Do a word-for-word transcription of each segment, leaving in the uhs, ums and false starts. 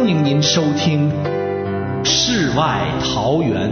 欢迎您收听世外桃源。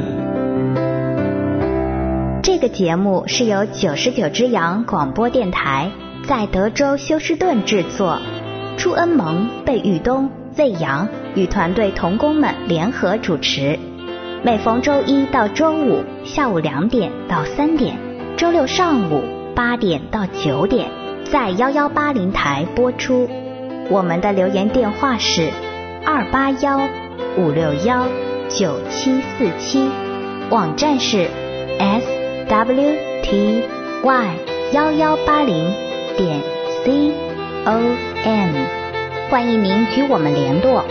这个节目是由九十九只羊广播电台在德州休斯顿制作，朱恩蒙、贝玉东、魏阳与团队同工们联合主持，每逢周一到周五下午两点到三点，周六上午八点到九点在幺幺八零台播出。我们的留言电话是二八幺五六幺九七四七，网站是 s w t y 幺幺八零点 c o m， 欢迎您与我们联络。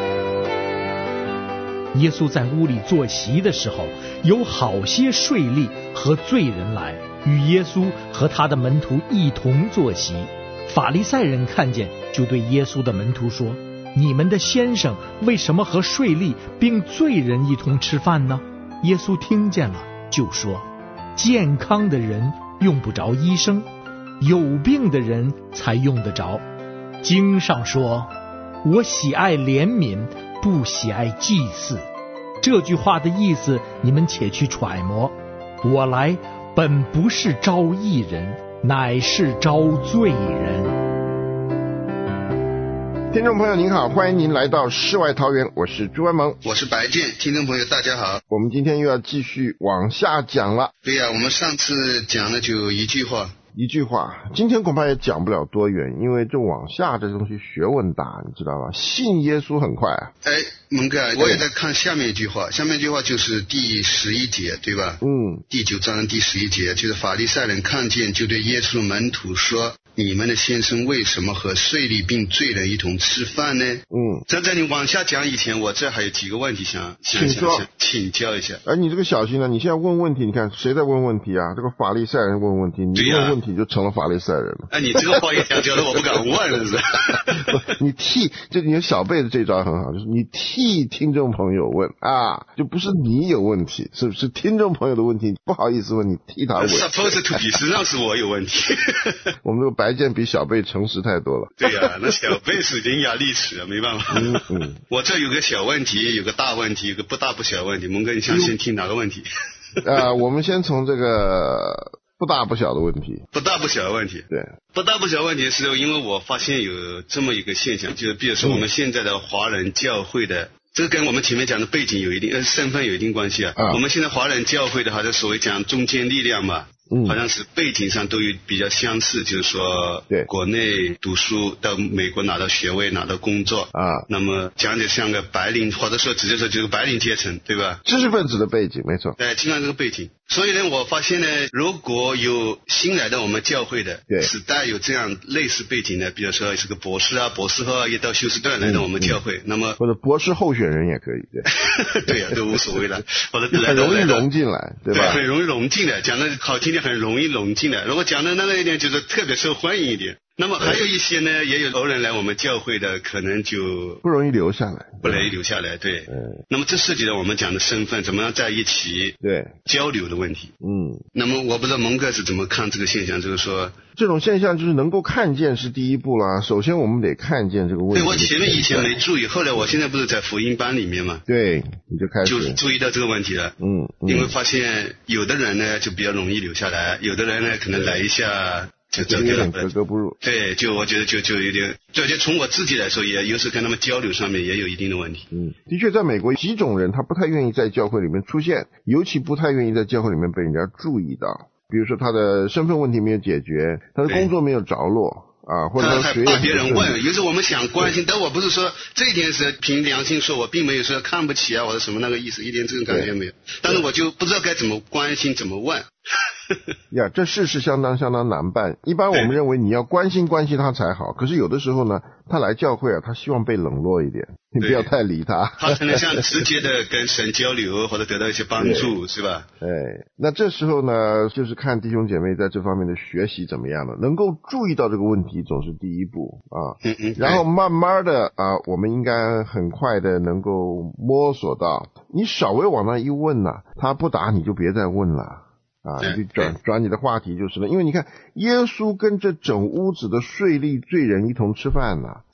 耶稣在屋里坐席的时候，有好些税吏和罪人来，与耶稣和他的门徒一同坐席。法利赛人看见，就对耶稣的门徒说：你们的先生为什么和税吏并罪人一同吃饭呢？耶稣听见了，就说：健康的人用不着医生，有病的人才用得着。经上说：我喜爱怜悯，不喜爱祭祀。这句话的意思你们且去揣摩。我来本不是招义人，乃是招罪人。 听众朋友您好，欢迎您来到世外桃源，我是朱安蒙， 我是白健。听众朋友大家好， 我们今天又要继续往下讲了。 对呀、啊，我们上次讲的就一句话一句话，今天恐怕也讲不了多远，因为这往下这东西学问大，你知道吧？信耶稣很快啊。 哎，蒙哥，我也在看下面一句话，下面一句话就是第十一节，对吧？ 嗯， 第九章第十一节，就是法利赛人看见，就对耶稣的门徒说：你们的先生为什么和税吏并罪人一同吃饭呢？ 嗯， 在在你往下讲以前，我这还有几个问题想想请说想请教一下。 哎，你这个小心了，你现在问问题，你看谁在问问题啊？这个法利赛人问问题，你问问题就成了法利赛人了。 哎，你这个话一讲，讲的我不敢问了，是吧？ 你替，就你小辈子这招很好，就是你替听众朋友问啊，就不是你有问题，是不是听众朋友的问题？不好意思问，你替他问。 Supposed to be， 实际上是我有问题。 我们这个白健比小辈诚实太多了。 对呀、啊，那小辈是伶牙俐齿啊，没办法。 嗯嗯， 我这有个小问题，有个大问题，有个不大不小问题。蒙哥，你想先听哪个问题？ 呃，我们先从这个不大不小的问题。 不大不小的问题。 对， 不大不小的问题是因为我发现有这么一个现象，就是比如说我们现在的华人教会的。嗯，这跟我们前面讲的背景有一定呃身份有一定关系啊。啊我们现在华人教会的好像所谓讲中坚力量嘛，嗯，好像是背景上都有比较相似，就是说，对，国内读书到美国拿到学位拿到工作啊，那么讲的像个白领，或者说直接说就是白领阶层，对吧？ 知识分子的背景，没错。 对，经常这个背景。所以呢，我发现呢，如果有新来的我们教会的，对，是带有这样类似背景的，比如说是个博士啊、博士后啊，也到休斯顿来到我们教会，嗯嗯、那么或者博士候选人也可以，对， 对呀、啊，都无所谓了，或者很容易融进来，对吧？ 对，很容易融进来，讲的好听点，很容易融进来。如果讲的那个一点，就是特别受欢迎一点。那么还有一些呢，也有偶然来我们教会的，可能就不容易留下来， 不容易留下来，对。嗯。那么这涉及到我们讲的身份怎么样在一起对交流的问题。嗯。那么我不知道蒙哥是怎么看这个现象，就是说这种现象就是能够看见是第一步啦。首先我们得看见这个问题。 对，我前面以前没注意，后来我现在不是在福音班里面嘛， 对，你就开始就注意到这个问题了。嗯。嗯因为发现有的人呢就比较容易留下来，有的人呢可能来一下。就有点格格不入， 对，就我觉得就就有点，就就从我自己来说，也有时跟他们交流上面也有一定的问题。 嗯，的确，在美国几种人他不太愿意在教会里面出现，尤其不太愿意在教会里面被人家注意到。比如说他的身份问题没有解决，他的工作没有着落。啊，或者说学业怕别人问，有时候我们想关心，但我不是说这一点是凭良心说，我并没有说看不起啊或者什么那个意思，一点这种感觉没有。但是我就不知道该怎么关心，怎么问。 呀，这事是相当相当难办。一般我们认为你要关心关心他才好，可是有的时候呢，他来教会啊，他希望被冷落一点，你不要太理他。 他可能想直接的跟神交流或者得到一些帮助，是吧？ 哎，那这时候呢，就是看弟兄姐妹在这方面的学习怎么样了，能够注意到这个问题总是第一步啊。嗯嗯。然后慢慢的啊，我们应该很快的能够摸索到，你稍微往那一问呢，他不答你就别再问了。啊，你就转转你的话题就是了，因为你看，耶稣跟这整屋子的税吏罪人一同吃饭呢，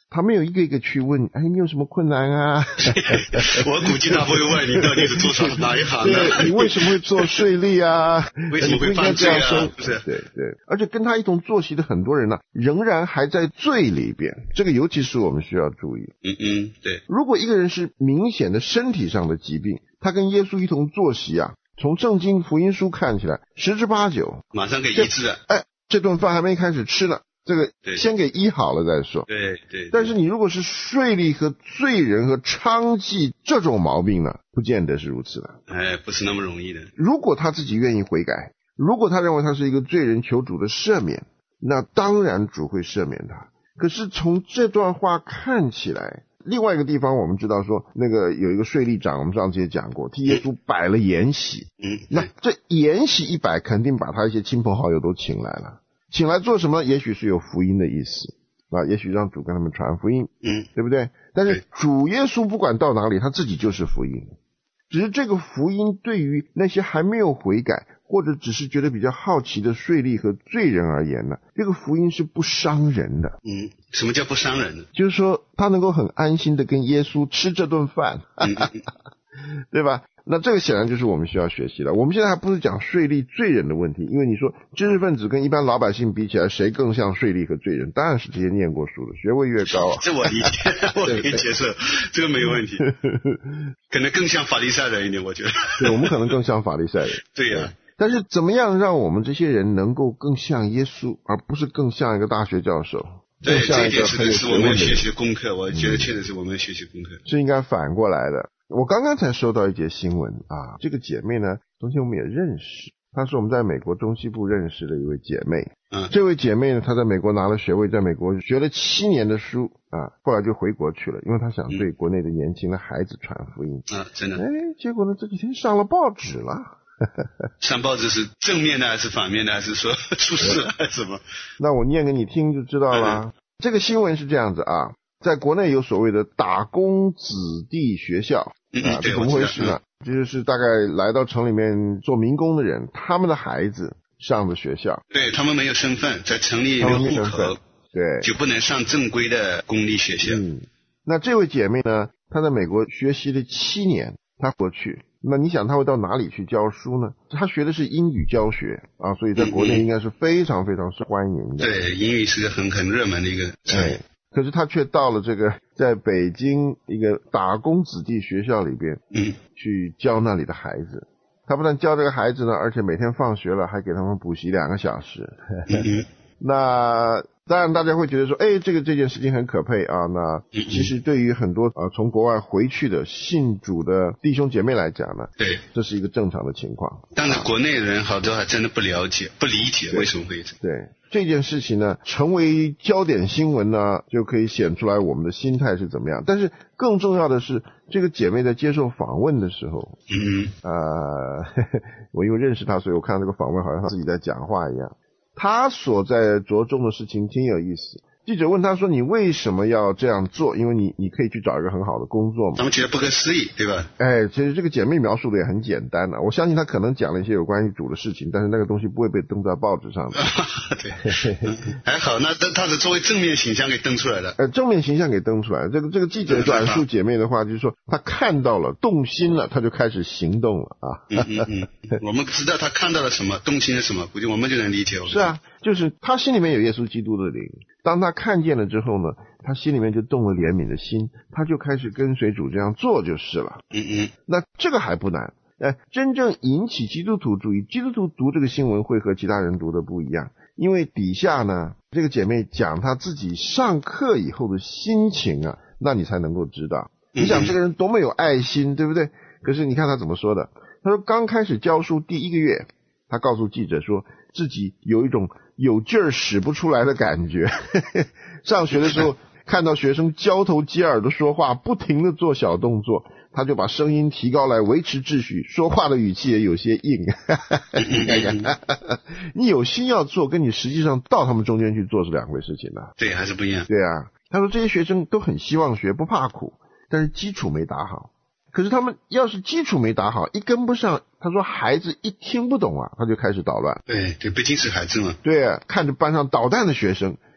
他没有一个一个去问，哎，你有什么困难啊？ 我估计他会问你到底是做什么哪一行的？ 对，你为什么会做税利啊？ 为什么会犯罪啊？ 不是，对对。而且跟他一同坐席的很多人呢、啊，仍然还在罪里边，这个尤其是我们需要注意。 嗯嗯，对。 如果一个人是明显的身体上的疾病，他跟耶稣一同坐席啊，从圣经福音书看起来，十之八九马上给医治了。 哎，这顿饭还没开始吃呢。这个先给医好了再说。 对 对, 对。 但是你如果是税吏和罪人和娼妓这种毛病呢，不见得是如此的。 哎，不是那么容易的。 如果他自己愿意悔改，如果他认为他是一个罪人，求主的赦免，那当然主会赦免他。可是从这段话看起来，另外一个地方我们知道说，那个有一个税吏长，我们上次也讲过，替耶稣摆了筵席。 嗯。 那这筵席一摆，肯定把他一些亲朋好友都请来了。请来做什么？也许是有福音的意思啊，也许让主跟他们传福音， 嗯， 对不对？但是主耶稣不管到哪里，他自己就是福音。只是这个福音对于那些还没有悔改，或者只是觉得比较好奇的税吏和罪人而言呢，这个福音是不伤人的。 嗯，什么叫不伤人呢？ 就是说他能够很安心的跟耶稣吃这顿饭，嗯、对吧？那这个显然就是我们需要学习的。我们现在还不是讲税吏罪人的问题，因为你说知识分子跟一般老百姓比起来，谁更像税吏和罪人？当然是这些念过书的，学位越高、啊。这我理解，我可以接受，这个没有问题。可能更像法利赛人一点，我觉得。 对，我们可能更像法利赛人。 对呀、啊。 但是怎么样让我们这些人能够更像耶稣，而不是更像一个大学教授？ 对，这一点是是我们学习的功课，我觉得确实是我们学习功课。 是应该反过来的。我刚刚才收到一节新闻啊，这个姐妹呢，从前我们也认识，她是我们在美国中西部认识的一位姐妹。 嗯， 这位姐妹呢，她在美国拿了学位，在美国学了七年的书啊，后来就回国去了，因为她想对国内的年轻的孩子传福音。 啊、嗯，真的。 哎，结果呢，这几天上了报纸了。 上报纸是正面的还是反面的，还是说出事了还是什么？ 那我念给你听就知道了。嗯、这个新闻是这样子啊，在国内有所谓的打工子弟学校。 嗯， 啊，这怎么回事呢？这就是大概来到城里面做民工的人，他们的孩子上的学校， 对他们没有身份，在城里没有户口， 对， 就不能上正规的公立学校。 嗯，那这位姐妹呢，她在美国学习了七年，她过去，那你想她会到哪里去教书呢？她学的是英语教学啊，所以在国内应该是非常非常受欢迎的。 嗯、对，英语是个很很热门的一个。 对。可是他却到了这个在北京一个打工子弟学校里边， 嗯，去教那里的孩子。他不但教这个孩子呢，而且每天放学了还给他们补习两个小时。 嗯、 那当然大家会觉得说，哎，这个这件事情很可佩啊。那其实对于很多呃从国外回去的信主的弟兄姐妹来讲呢， 对， 这是一个正常的情况。 但是国内人好多还真的不了解、不理解为什么会这样。 对。这件事情呢，成为焦点新闻呢，就可以显出来我们的心态是怎么样。但是更重要的是，这个姐妹在接受访问的时候， 嗯， 呃，我因为认识她，所以我看这个访问好像她自己在讲话一样。她所在着重的事情挺有意思。记者问他说：“你为什么要这样做？因为你你可以去找一个很好的工作嘛。” 他们觉得不可思议，对吧？ 哎，其实这个姐妹描述的也很简单啊。我相信她可能讲了一些有关于主的事情，但是那个东西不会被登在报纸上的。 对，还好，那她是作为正面形象给登出来的。 呃，正面形象给登出来。这个这个记者转述姐妹的话，就是说她看到了，动心了，她就开始行动了啊。 嗯嗯嗯，我们知道她看到了什么，动心了什么，估计我们就能理解。 是啊，就是她心里面有耶稣基督的灵。当他看见了之后呢，他心里面就动了怜悯的心，他就开始跟随主这样做就是了。 嗯嗯， 那这个还不难。呃，真正引起基督徒注意，基督徒读这个新闻会和其他人读的不一样，因为底下呢，这个姐妹讲她自己上课以后的心情啊，那你才能够知道。你想这个人多么有爱心，对不对？可是你看他怎么说的，他说刚开始教书第一个月，他告诉记者说自己有一种有劲儿使不出来的感觉。上学的时候看到学生交头接耳的说话，不停的做小动作，他就把声音提高来维持秩序，说话的语气也有些硬。你看看，你有心要做，跟你实际上到他们中间去做是两回事情啊。 对，还是不一样。 对啊，他说这些学生都很希望学，不怕苦，但是基础没打好。可是他们要是基础没打好，一跟不上，他说孩子一听不懂啊，他就开始捣乱。 对对，毕竟是孩子嘛。 对啊，看着班上捣蛋的学生，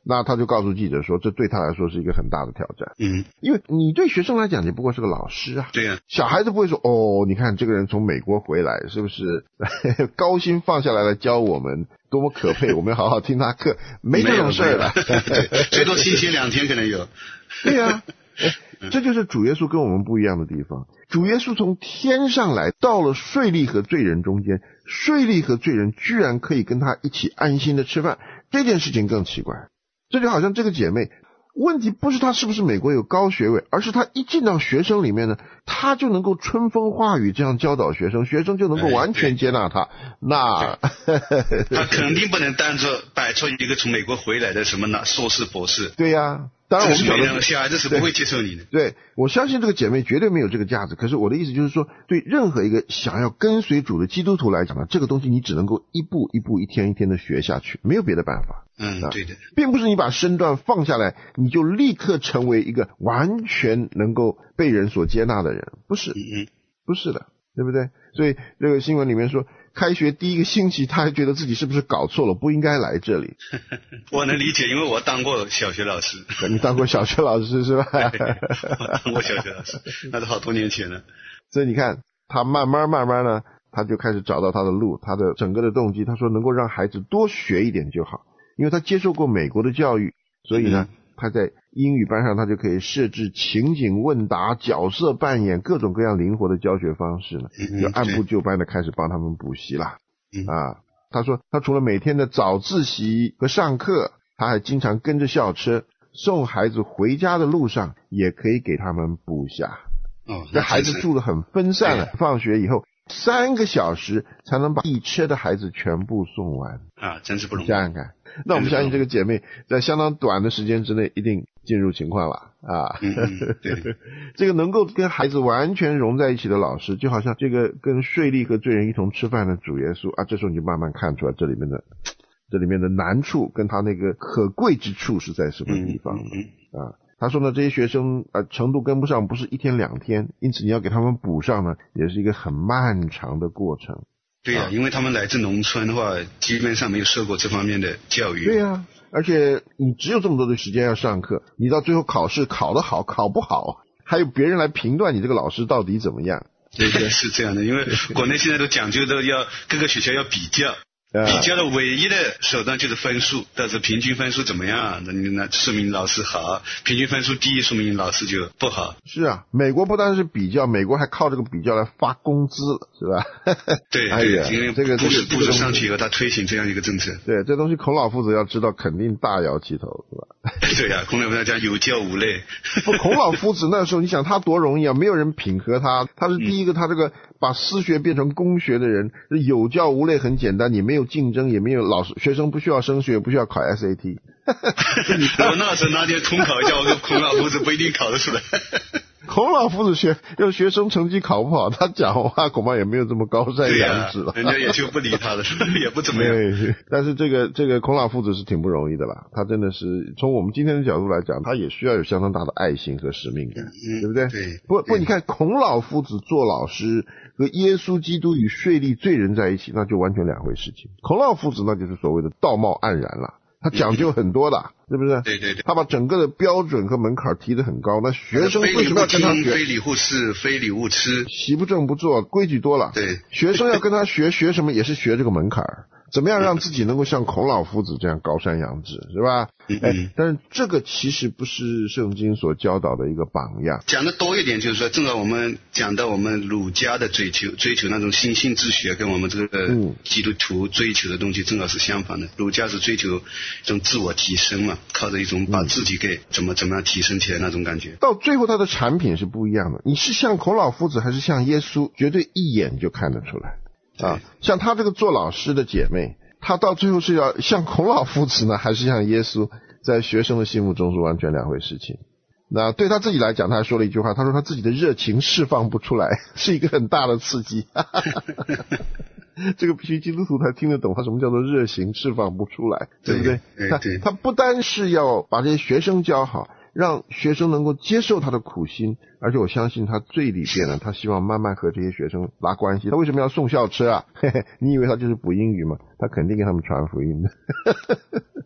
那他就告诉记者说，这对他来说是一个很大的挑战。 嗯， 因为你对学生来讲，你不过是个老师啊。 对呀、啊， 小孩子不会说，哦，你看这个人从美国回来，是不是高薪放下来来教我们，多么可佩，我们要好好听他课，没这种事儿了。 最多星期两天可能有。 对呀、啊，这就是主耶稣跟我们不一样的地方。主耶稣从天上来，到了税吏和罪人中间，税吏和罪人居然可以跟他一起安心的吃饭，这件事情更奇怪。这就好像这个姐妹，问题不是她是不是美国有高学位，而是她一进到学生里面呢，她就能够春风化雨这样教导学生，学生就能够完全接纳她。那她肯定不能当作摆出一个从美国回来的什么呢硕士博士。 对呀、啊。当然我们晓得小孩子是不会接受你的。 对，我相信这个姐妹绝对没有这个价值。可是我的意思就是说，对任何一个想要跟随主的基督徒来讲呢，这个东西你只能够一步一步、一天一天的学下去，没有别的办法。 嗯，对的， 并不是你把身段放下来，你就立刻成为一个完全能够被人所接纳的人，不是， 嗯， 不是的，对不对？所以这个新闻里面说，开学第一个星期，他还觉得自己是不是搞错了，不应该来这里。 我能理解，因为我当过小学老师。 你当过小学老师是吧？ 我当过小学老师，那是好多年前了。 所以你看，他慢慢慢慢呢，他就开始找到他的路，他的整个的动机，他说能够让孩子多学一点就好，因为他接受过美国的教育，所以呢，嗯、他在英语班上他就可以设置情景问答、角色扮演各种各样灵活的教学方式呢，就按部就班的开始帮他们补习啦。 嗯、 啊，他说他除了每天的早自习和上课，他还经常跟着校车送孩子回家的路上也可以给他们补下。 哦， 这孩子住得很分散了，放学以后三个小时才能把一车的孩子全部送完啊，真是不容易。 想想看，那我们相信这个姐妹在相当短的时间之内一定进入情况了啊。 嗯嗯、对， 这个能够跟孩子完全融在一起的老师，就好像这个跟税吏和罪人一同吃饭的主耶稣啊，这时候你就慢慢看出来这里面的这里面的难处跟他那个可贵之处是在什么地方的、 嗯嗯嗯、 啊。他说呢，这些学生呃程度跟不上不是一天两天，因此你要给他们补上呢，也是一个很漫长的过程。 对呀、啊，因为他们来自农村的话，基本上没有受过这方面的教育。 对呀、啊，而且你只有这么多的时间要上课，你到最后考试考得好考不好，还有别人来评断你这个老师到底怎么样，对不对？ 是这样的，因为国内现在都讲究的要各个学校要比较。比较的唯一的手段就是分数，但是平均分数怎么样？那那说明老师好，平均分数低，说明老师就不好。 是啊，美国不单是比较，美国还靠这个比较来发工资，是吧？ 对， 哎呀， 因为这个不是不是上去以后，他推行这样一个政策。 对，这东西孔老夫子要知道，肯定大摇其头，是吧？ 对呀、啊，孔老夫子讲有教无类。 不，孔老夫子那时候，你想他多容易啊，没有人品和他，他是第一个，他这个把私学变成公学的人，有教无类很简单，你没有竞争，也没有老师学生不需要升学，不需要考 S A T。 我那时候拿点通考一下，我跟孔老夫子不一定考得出来。 孔老夫子学要学生成绩考不好，他讲话恐怕也没有这么高山仰止了、 啊，人家也就不理他了，也不怎么样。 对，但是这个这个孔老夫子是挺不容易的啦，他真的是从我们今天的角度来讲，他也需要有相当大的爱心和使命感， 嗯、 对不对？ 对。 不不，你看孔老夫子做老师和耶稣基督与税吏罪人在一起，那就完全两回事情。孔老夫子那就是所谓的道貌岸然了。他讲究很多的、嗯，是不是？ 对对对。 他把整个的标准和门槛提得很高，那学生为什么要跟他学？ 非礼勿视，非礼勿吃， 习不正不做，规矩多了。 对， 学生要跟他学，学什么也是学这个门槛儿。怎么样让自己能够像孔老夫子这样高山仰止，是吧？ 嗯哎，但是这个其实不是圣经所教导的一个榜样。 讲的多一点，就是说，正好我们讲到我们儒家的追求，追求那种心性自学，跟我们这个基督徒追求的东西正好是相反的。儒家是追求一种自我提升嘛，靠着一种把自己给怎么怎么样提升起来那种感觉。 到最后，他的产品是不一样的。你是像孔老夫子还是像耶稣，绝对一眼就看得出来。啊，像她这个做老师的姐妹，她到最后是要像孔老夫子呢，还是像耶稣，在学生的心目中是完全两回事情。那对她自己来讲，她还说了一句话，她说她自己的热情释放不出来，是一个很大的刺激。这个必须基督徒才听得懂，他什么叫做热情释放不出来，对不对？ 对他对， 他不单是要把这些学生教好，让学生能够接受他的苦心，而且我相信他最里边呢，他希望慢慢和这些学生拉关系。他为什么要送校车啊？嘿嘿，你以为他就是补英语吗？他肯定给他们传福音的。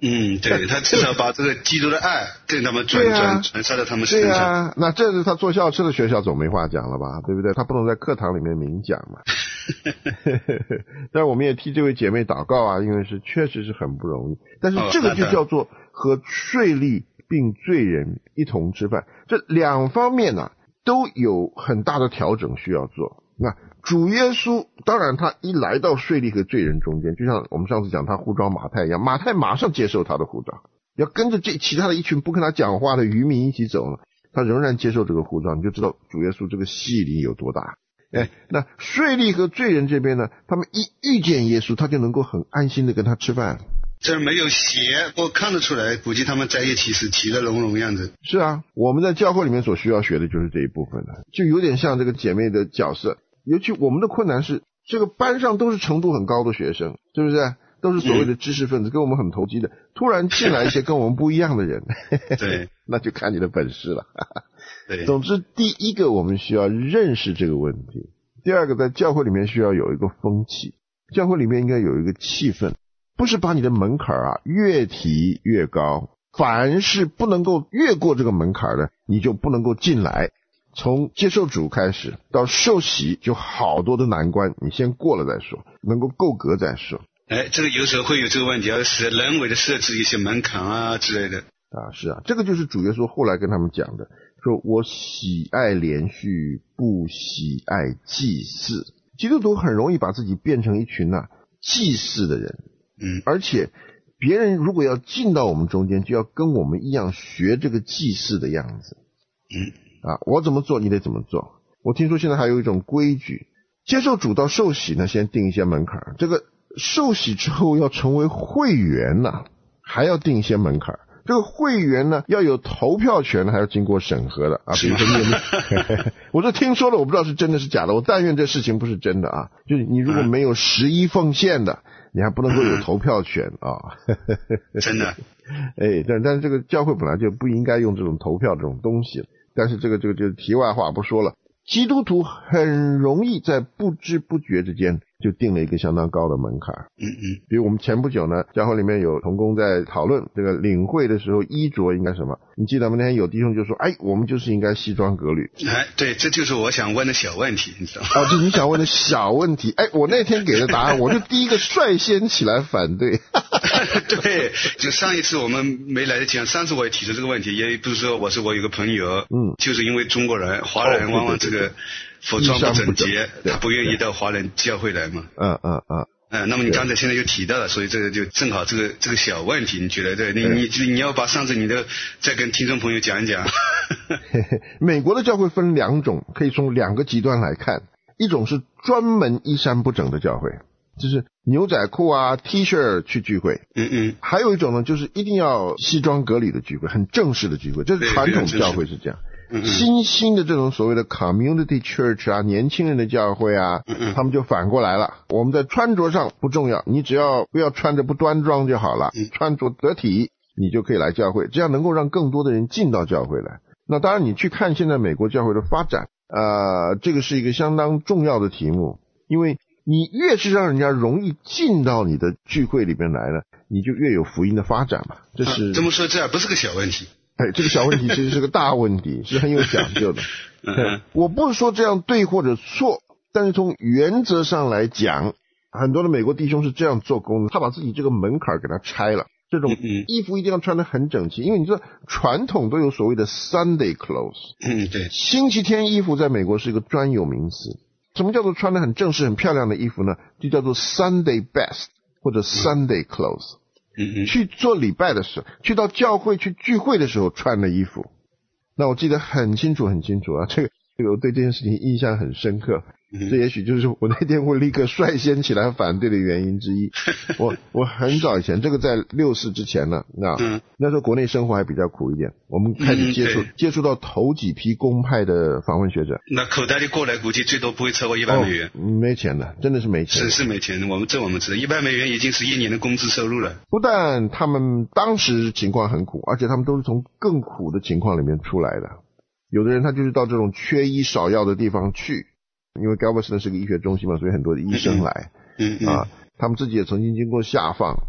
嗯，对，他至少把这个基督的爱跟他们转转传撒到他们身上。 对啊，那这是他坐校车的学校总没话讲了吧，对不对？他不能在课堂里面明讲嘛。但是我们也替这位姐妹祷告啊，因为是确实是很不容易。但是这个就叫做和税吏并罪人一同吃饭，这两方面啊都有很大的调整需要做。那主耶稣当然他一来到税吏和罪人中间，就像我们上次讲他呼召马太一样，马太马上接受他的呼召，要跟着这其他的一群不跟他讲话的渔民一起走了，他仍然接受这个呼召，你就知道主耶稣这个吸引力有多大。哎，那税吏和罪人这边呢，他们一遇见耶稣，他就能够很安心的跟他吃饭。 这没有邪，我看得出来，估计他们在一起是其乐融融样子。 是啊，我们在教会里面所需要学的就是这一部分的，就有点像这个姐妹的角色。尤其我们的困难是，这个班上都是程度很高的学生，是不是？都是所谓的知识分子，嗯、跟我们很投机的，突然进来一些跟我们不一样的人， 对， 那就看你的本事了。 对， 总之，第一个我们需要认识这个问题，第二个在教会里面需要有一个风气，教会里面应该有一个气氛，不是把你的门槛啊越提越高，凡是不能够越过这个门槛的，你就不能够进来。从接受主开始到受洗，就好多的难关，你先过了再说，能够够格再说。 哎，这个有时候会有这个问题，要是人为的设置一些门槛啊之类的。 啊，是啊，这个就是主耶稣后来跟他们讲的，说我喜爱连续，不喜爱祭祀。基督徒很容易把自己变成一群啊祭祀的人， 嗯， 而且别人如果要进到我们中间，就要跟我们一样学这个祭祀的样子。 嗯。 啊，我怎么做你得怎么做。我听说现在还有一种规矩，接受主到受洗呢，先定一些门槛，这个受洗之后要成为会员呢、啊，还要定一些门槛。这个会员呢要有投票权，还要经过审核的啊。比如说你我这听说了，我不知道是真的是假的，我但愿这事情不是真的啊。就是你如果没有十一奉献的，你还不能够有投票权啊。 真的。 哎，但但是这个教会本来就不应该用这种投票这种东西。但是这个这个就是题外话不说了，基督徒很容易在不知不觉之间就定了一个相当高的门槛。 嗯嗯， 比如我们前不久呢，教会里面有同工在讨论这个领会的时候衣着应该什么。你记得吗？那天有弟兄就说，哎，我们就是应该西装革履。 哎，对，这就是我想问的小问题，你知道吗？ 哦，这你想问的小问题。哎，我那天给的答案，我就第一个率先起来反对。 对，就上一次我们没来得及，上次我也提出这个问题，也不是说我是我有个朋友，嗯，就是因为中国人、华人往往这个服装不整洁，他不愿意到华人教会来嘛。 嗯嗯嗯。 嗯，那么你刚才现在就提到了，所以这个就正好这个这个小问题，你觉得对？你你你要把上次你的再跟听众朋友讲一讲。 美国的教会分两种，可以从两个极端来看，一种是专门衣衫不整的教会，就是牛仔裤啊 T 恤去聚会， 嗯嗯， 还有一种呢，就是一定要西装革履的聚会，很正式的聚会，这是传统教会是这样。 嗯嗯， 新兴的这种所谓的 community church 啊，年轻人的教会啊， 嗯嗯， 他们就反过来了，我们在穿着上不重要，你只要不要穿着不端庄就好了， 嗯， 穿着得体你就可以来教会，这样能够让更多的人进到教会来。那当然你去看现在美国教会的发展，呃，这个是一个相当重要的题目，因为你越是让人家容易进到你的聚会里面来呢，你就越有福音的发展嘛。这是、 啊、这么说这不是个小问题。 哎，这个小问题其实是个大问题，是很有讲究的。 嗯， 我不是说这样对或者错，但是从原则上来讲，很多的美国弟兄是这样做工的，他把自己这个门槛给他拆了。这种衣服一定要穿得很整齐，因为你知道传统都有所谓的 Sunday clothes。 嗯，对， 星期天衣服在美国是一个专有名词。什么叫做穿得很正式、很漂亮的衣服呢？就叫做 Sunday best 或者 Sunday clothes。 嗯嗯， 去做礼拜的时候，去到教会去聚会的时候穿的衣服，那我记得很清楚很清楚啊，这个这个我对这件事情印象很深刻。这也许就是我那天会立刻率先起来反对的原因之一。我我很早以前，这个在六四之前呢，那、嗯、那时候国内生活还比较苦一点，我们开始接触、嗯、接触到头几批公派的访问学者。 那口袋里过来估计最多不会超过一百美元。 哦，没钱的，真的是没钱。 是是没钱，我们这我们知道，一百美元已经是一年的工资收入了。 不但他们当时情况很苦，而且他们都是从更苦的情况里面出来的。有的人他就是到这种缺医少药的地方去。因为 Galveston 是个医学中心嘛，所以很多的医生来， 嗯嗯啊，他们自己也曾经经过下放，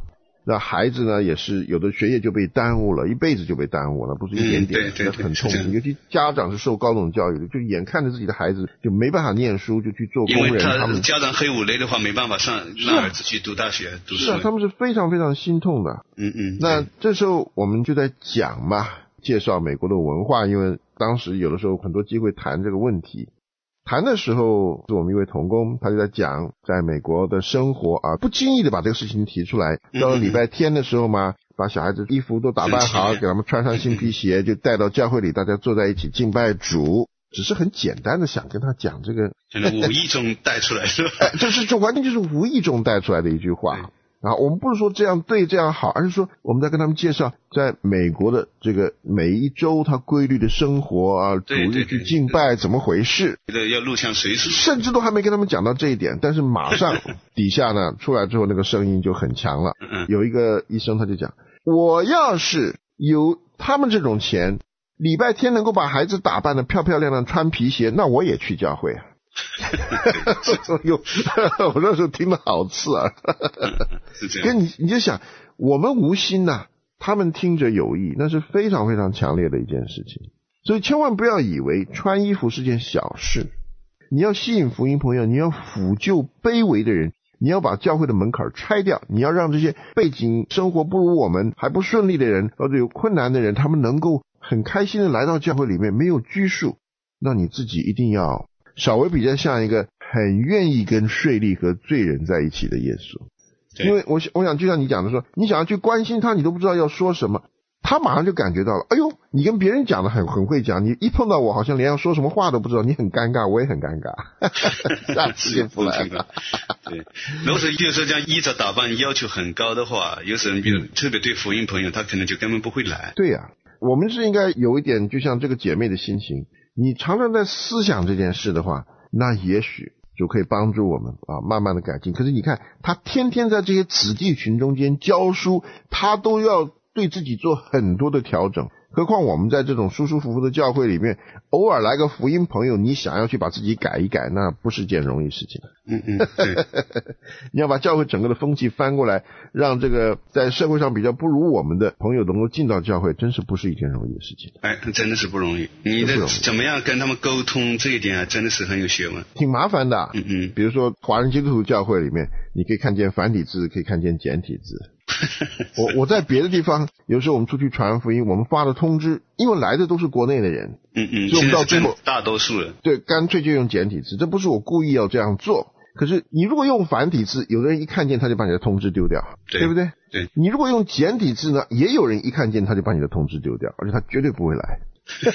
那孩子呢，也是有的学业就被耽误了，一辈子就被耽误了，不是一点点， 嗯、对对对， 很痛苦。尤其家长是受高等教育的，就眼看着自己的孩子就没办法念书，就去做工人。 因为他他们家长黑五类的话，没办法上让儿子去读大学读书。 是啊，他们是非常非常心痛的。 嗯嗯。 那这时候我们就在讲嘛，介绍美国的文化，因为当时有的时候很多机会谈这个问题。谈的时候，是我们一位同工，他就在讲在美国的生活啊，不经意的把这个事情提出来。到了礼拜天的时候嘛，把小孩子衣服都打扮好，给他们穿上新皮鞋，就带到教会里，大家坐在一起敬拜主。只是很简单的想跟他讲这个， 可能无意中带出来是吧？ 哎，这是这完全就是无意中带出来的一句话。啊，我们不是说这样对这样好，而是说我们在跟他们介绍在美国的这个每一周他规律的生活啊，主日去敬拜怎么回事， 要入乡随俗， 甚至都还没跟他们讲到这一点，但是马上底下呢出来之后那个声音就很强了。有一个医生他就讲，我要是有他们这种钱，礼拜天能够把孩子打扮得漂漂亮亮穿皮鞋，那我也去教会啊。我那时候听得好刺耳。 是这样。 跟你你就想，我们无心呐、啊，他们听着有意，那是非常非常强烈的一件事情。所以千万不要以为穿衣服是件小事，你要吸引福音朋友，你要抚救卑微的人，你要把教会的门槛拆掉，你要让这些背景生活不如我们还不顺利的人，或者有困难的人，他们能够很开心的来到教会里面，没有拘束。那你自己一定要稍微比较像一个很愿意跟税吏和罪人在一起的耶稣。因为我我想就像你讲的说，你想要去关心他，你都不知道要说什么，他马上就感觉到了，哎呦，你跟别人讲的很很会讲，你一碰到我好像连要说什么话都不知道，你很尴尬，我也很尴尬，下次就不来了。 对，如果是比如说这样衣着打扮要求很高的话，有时候比如特别对福音朋友，他可能就根本不会来。 对呀、啊，我们是应该有一点，就像这个姐妹的心情，你常常在思想这件事的话，那也许就可以帮助我们啊，慢慢的改进。可是你看，他天天在这些子弟群中间教书，他都要对自己做很多的调整。何况我们在这种舒舒服服的教会里面，偶尔来个福音朋友，你想要去把自己改一改，那不是件容易事情。 嗯嗯，对。 你要把教会整个的风气翻过来，让这个在社会上比较不如我们的朋友能够进到教会，真是不是一件容易的事情。 哎，真的是不容易。你的怎么样跟他们沟通这一点啊，真的是很有学问， 挺麻烦的。 嗯嗯。 比如说华人基督徒教会里面，你可以看见繁体字，可以看见简体字。我我在别的地方，有时候我们出去传福音，我们发的通知，因为来的都是国内的人， 嗯嗯， 所以我们到最后大多数人对，干脆就用简体字。这不是我故意要这样做，可是你如果用繁体字，有的人一看见他就把你的通知丢掉， 对, 对不对？ 对。 你如果用简体字呢，也有人一看见他就把你的通知丢掉，而且他绝对不会来。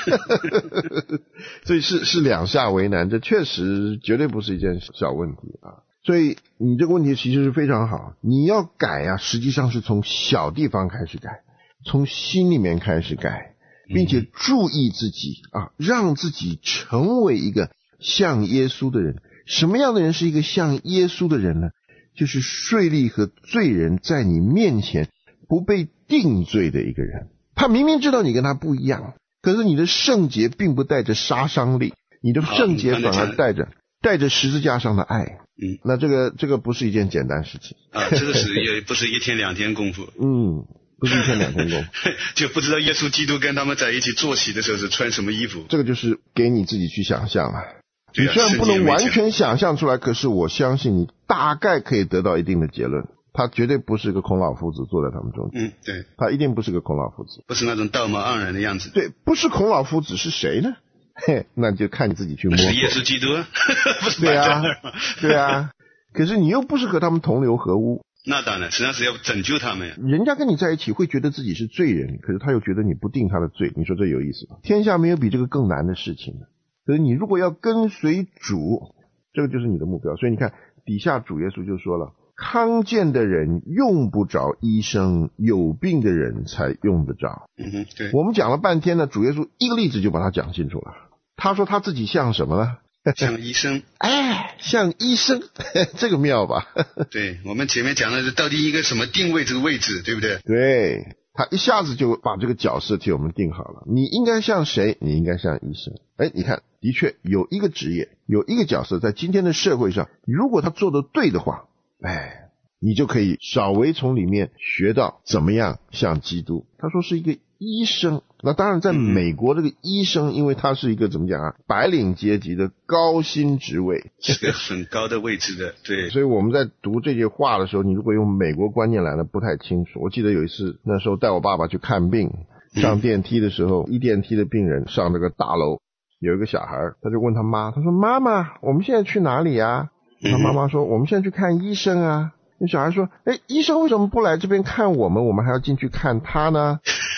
所以是是两下为难，这确实绝对不是一件小问题啊。所以你这个问题其实是非常好，你要改啊，实际上是从小地方开始改，从心里面开始改，并且注意自己啊，让自己成为一个像耶稣的人。什么样的人是一个像耶稣的人呢？就是税吏和罪人在你面前不被定罪的一个人。他明明知道你跟他不一样，可是你的圣洁并不带着杀伤力，你的圣洁反而带着带着十字架上的爱。 嗯， 那这个这个不是一件简单事情啊，这个是也不是一天两天功夫。 嗯，不是一天两天功夫。 就不知道耶稣基督跟他们在一起坐席的时候是穿什么衣服。 这个就是给你自己去想象了。 你虽然不能完全想象出来，可是我相信你大概可以得到一定的结论。他绝对不是个孔老夫子坐在他们中间。 嗯，对， 他一定不是个孔老夫子， 不是那种道貌岸然的样子。 对，不是孔老夫子是谁呢？嘿，那就看你自己去摸索。 是耶稣基督，不是对啊，对啊。可是你又不是和他们同流合污。 那当然，实际上是要拯救他们呀。 人家跟你在一起会觉得自己是罪人，可是他又觉得你不定他的罪，你说这有意思吗？天下没有比这个更难的事情了。可是你如果要跟随主，这个就是你的目标。所以你看底下主耶稣就说了，康健的人用不着医生，有病的人才用得着。 嗯哼，对。 我们讲了半天呢，主耶稣一个例子就把它讲清楚了。他说他自己像什么呢？ 像医生。 哎，像医生，这个妙吧？ 对，我们前面讲的是到底一个什么定位这个位置，对不对？ 对，他一下子就把这个角色替我们定好了。你应该像谁？你应该像医生。哎，你看，的确有一个职业，有一个角色，在今天的社会上，如果他做得对的话，哎， 你就可以稍微从里面学到怎么样像基督。他说是一个医生，那当然在美国这个医生，因为他是一个怎么讲啊，白领阶级的高薪职位， 是个很高的位置的，对。 所以我们在读这些话的时候，你如果用美国观念来呢，不太清楚。我记得有一次，那时候带我爸爸去看病，上电梯的时候，一电梯的病人上这个大楼，有一个小孩，他就问他妈，他说妈妈，我们现在去哪里啊？他妈妈说我们现在去看医生啊。那小孩说，哎，医生为什么不来这边看我们，我们还要进去看他呢？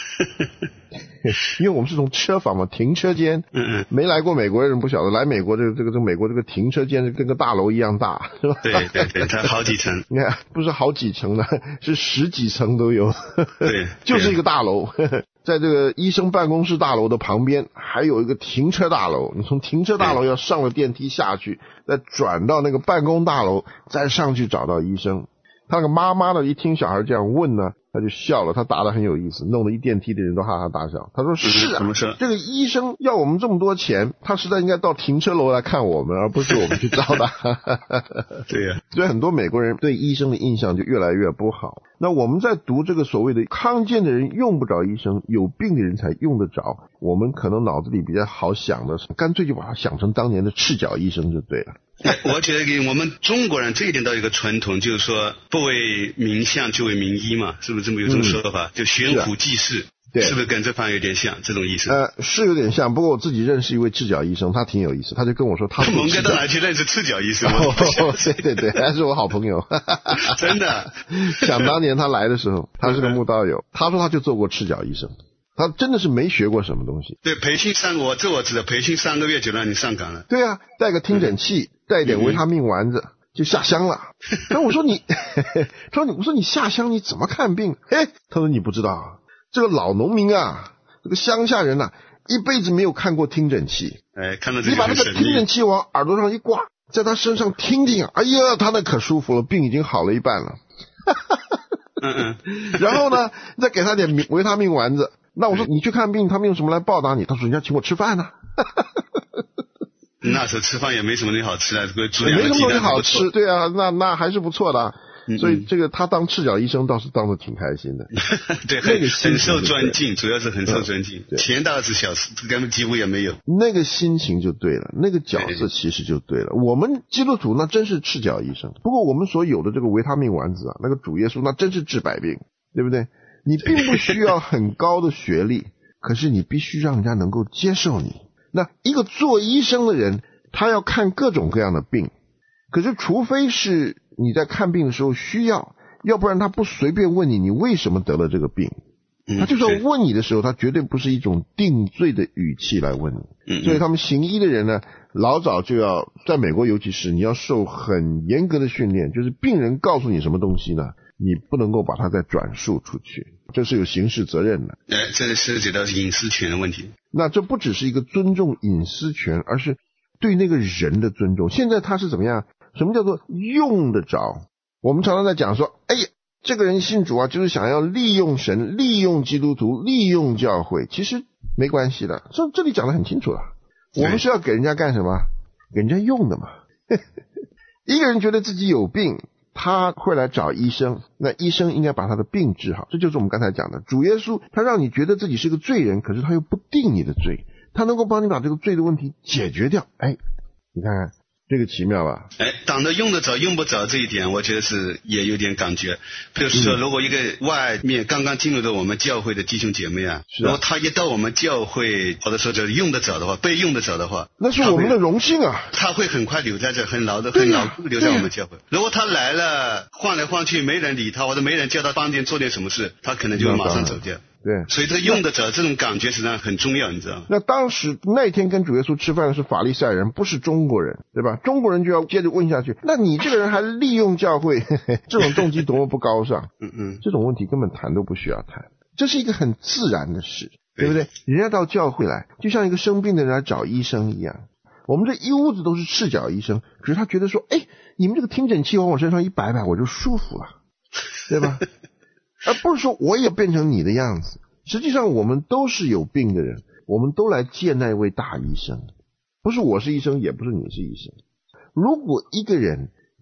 因为我们是从车房嘛，停车间，嗯嗯，没来过美国的人不晓得，来美国这个这个这个美国这个停车间跟个大楼一样大，是吧？ 对对对，它好几层， 你看不是好几层的，是十几层都有， 对， 就是一个大楼。在这个医生办公室大楼的旁边还有一个停车大楼，你从停车大楼要上了电梯下去，再转到那个办公大楼，再上去找到医生。他那个妈妈呢，一听小孩这样问呢，他就笑了，他答得很有意思，弄得一电梯的人都哈哈大笑。他说是啊， 怎么说？ 这个医生要我们这么多钱，他实在应该到停车楼来看我们，而不是我们去找他。 对呀、啊， 所以很多美国人对医生的印象就越来越不好。那我们在读这个所谓的康健的人用不着医生，有病的人才用得着，我们可能脑子里比较好想的，干脆就把它想成当年的赤脚医生就对了。 我觉得给我们中国人这一点倒有一个传统，就是说不为名相就为名医嘛，是不是这么有这种说法？嗯、就悬壶济世，对，是不是跟这方有点像这种意思？ 呃，是有点像，不过我自己认识一位赤脚医生，他挺有意思，他就跟我说他蒙哥到哪去认识赤脚医生？ 哦，对对对，还是我好朋友， 真的。 想当年他来的时候，他是个慕道友，他说他就做过赤脚医生。他真的是没学过什么东西。 对，培训三我这我知道，培训三个月就让你上岗了。 对啊，带个听诊器，带一点维他命丸子、嗯、就下乡了。然后我说你，他说你，我说你下乡你怎么看病？嘿，他说你不知道，这个老农民啊，这个乡下人啊，一辈子没有看过听诊器。 哎，看到这个你把那个听诊器往耳朵上一挂，在他身上听听，哎呀，他那可舒服了，病已经好了一半了。 嗯嗯。 然后呢，再给他点维他命丸子。那我说你去看病，他们用什么来报答你？他说人家请我吃饭呢、啊。 那时候吃饭也没什么东西好吃的，这个猪没什么东西好吃，对啊，那那还是不错的、啊。嗯嗯，所以这个他当赤脚医生倒是当得挺开心的。 对，很很受尊敬，主要是很受尊敬。嗯、钱倒是小事，根本几乎也没有。 那个心情就对了，那个角色其实就对了。对对，我们基督徒那真是赤脚医生，不过我们所有的这个维他命丸子啊，那个主耶稣那真是治百病，对不对？你并不需要很高的学历，可是你必须让人家能够接受你。那一个做医生的人，他要看各种各样的病，可是除非是你在看病的时候需要，要不然他不随便问你你为什么得了这个病。他就算问你的时候，他绝对不是一种定罪的语气来问你。所以他们行医的人呢，老早就要，在美国尤其是你要受很严格的训练，就是病人告诉你什么东西呢，你不能够把它再转述出去，这是有刑事责任的。 哎，这个涉及到隐私权的问题。 那这不只是一个尊重隐私权，而是对那个人的尊重。现在他是怎么样？什么叫做用得着？我们常常在讲说，哎呀，这个人信主啊，就是想要利用神，利用基督徒，利用教会。其实没关系的，这这里讲得很清楚了。我们是要给人家干什么？给人家用的嘛。一个人觉得自己有病，他会来找医生，那医生应该把他的病治好。这就是我们刚才讲的，主耶稣他让你觉得自己是个罪人，可是他又不定你的罪，他能够帮你把这个罪的问题解决掉。哎，你看看这个奇妙吧？ 哎，党的用得着用不着这一点，我觉得是也有点感觉。比如说，如果一个外面刚刚进入到我们教会的弟兄姐妹啊， 是啊， 然后他一到我们教会，或者说就是用得着的话，被用得着的话， 那是我们的荣幸啊。 他会很快留在这，很牢的，很牢固留在我们教会。如果他来了，晃来晃去，没人理他，或者没人叫他帮点做点什么事，他可能就马上走掉。 对， 所以这个用得着这种感觉实际上很重要，你知道吗？ 那当时那天跟主耶稣吃饭的是法利赛人，不是中国人，对吧？中国人就要接着问下去，那你这个人还利用教会，呵呵，这种动机多么不高尚。 嗯嗯， 这种问题根本谈都不需要谈，这是一个很自然的事，对不对？人家到教会来，就像一个生病的人来找医生一样。我们这一屋子都是赤脚医生，可是他觉得说，哎，你们这个听诊器往我身上一摆摆，我就舒服了，对吧？而不是说我也变成你的样子。实际上我们都是有病的人，我们都来见那位大医生，不是我是医生，也不是你是医生。如果一个人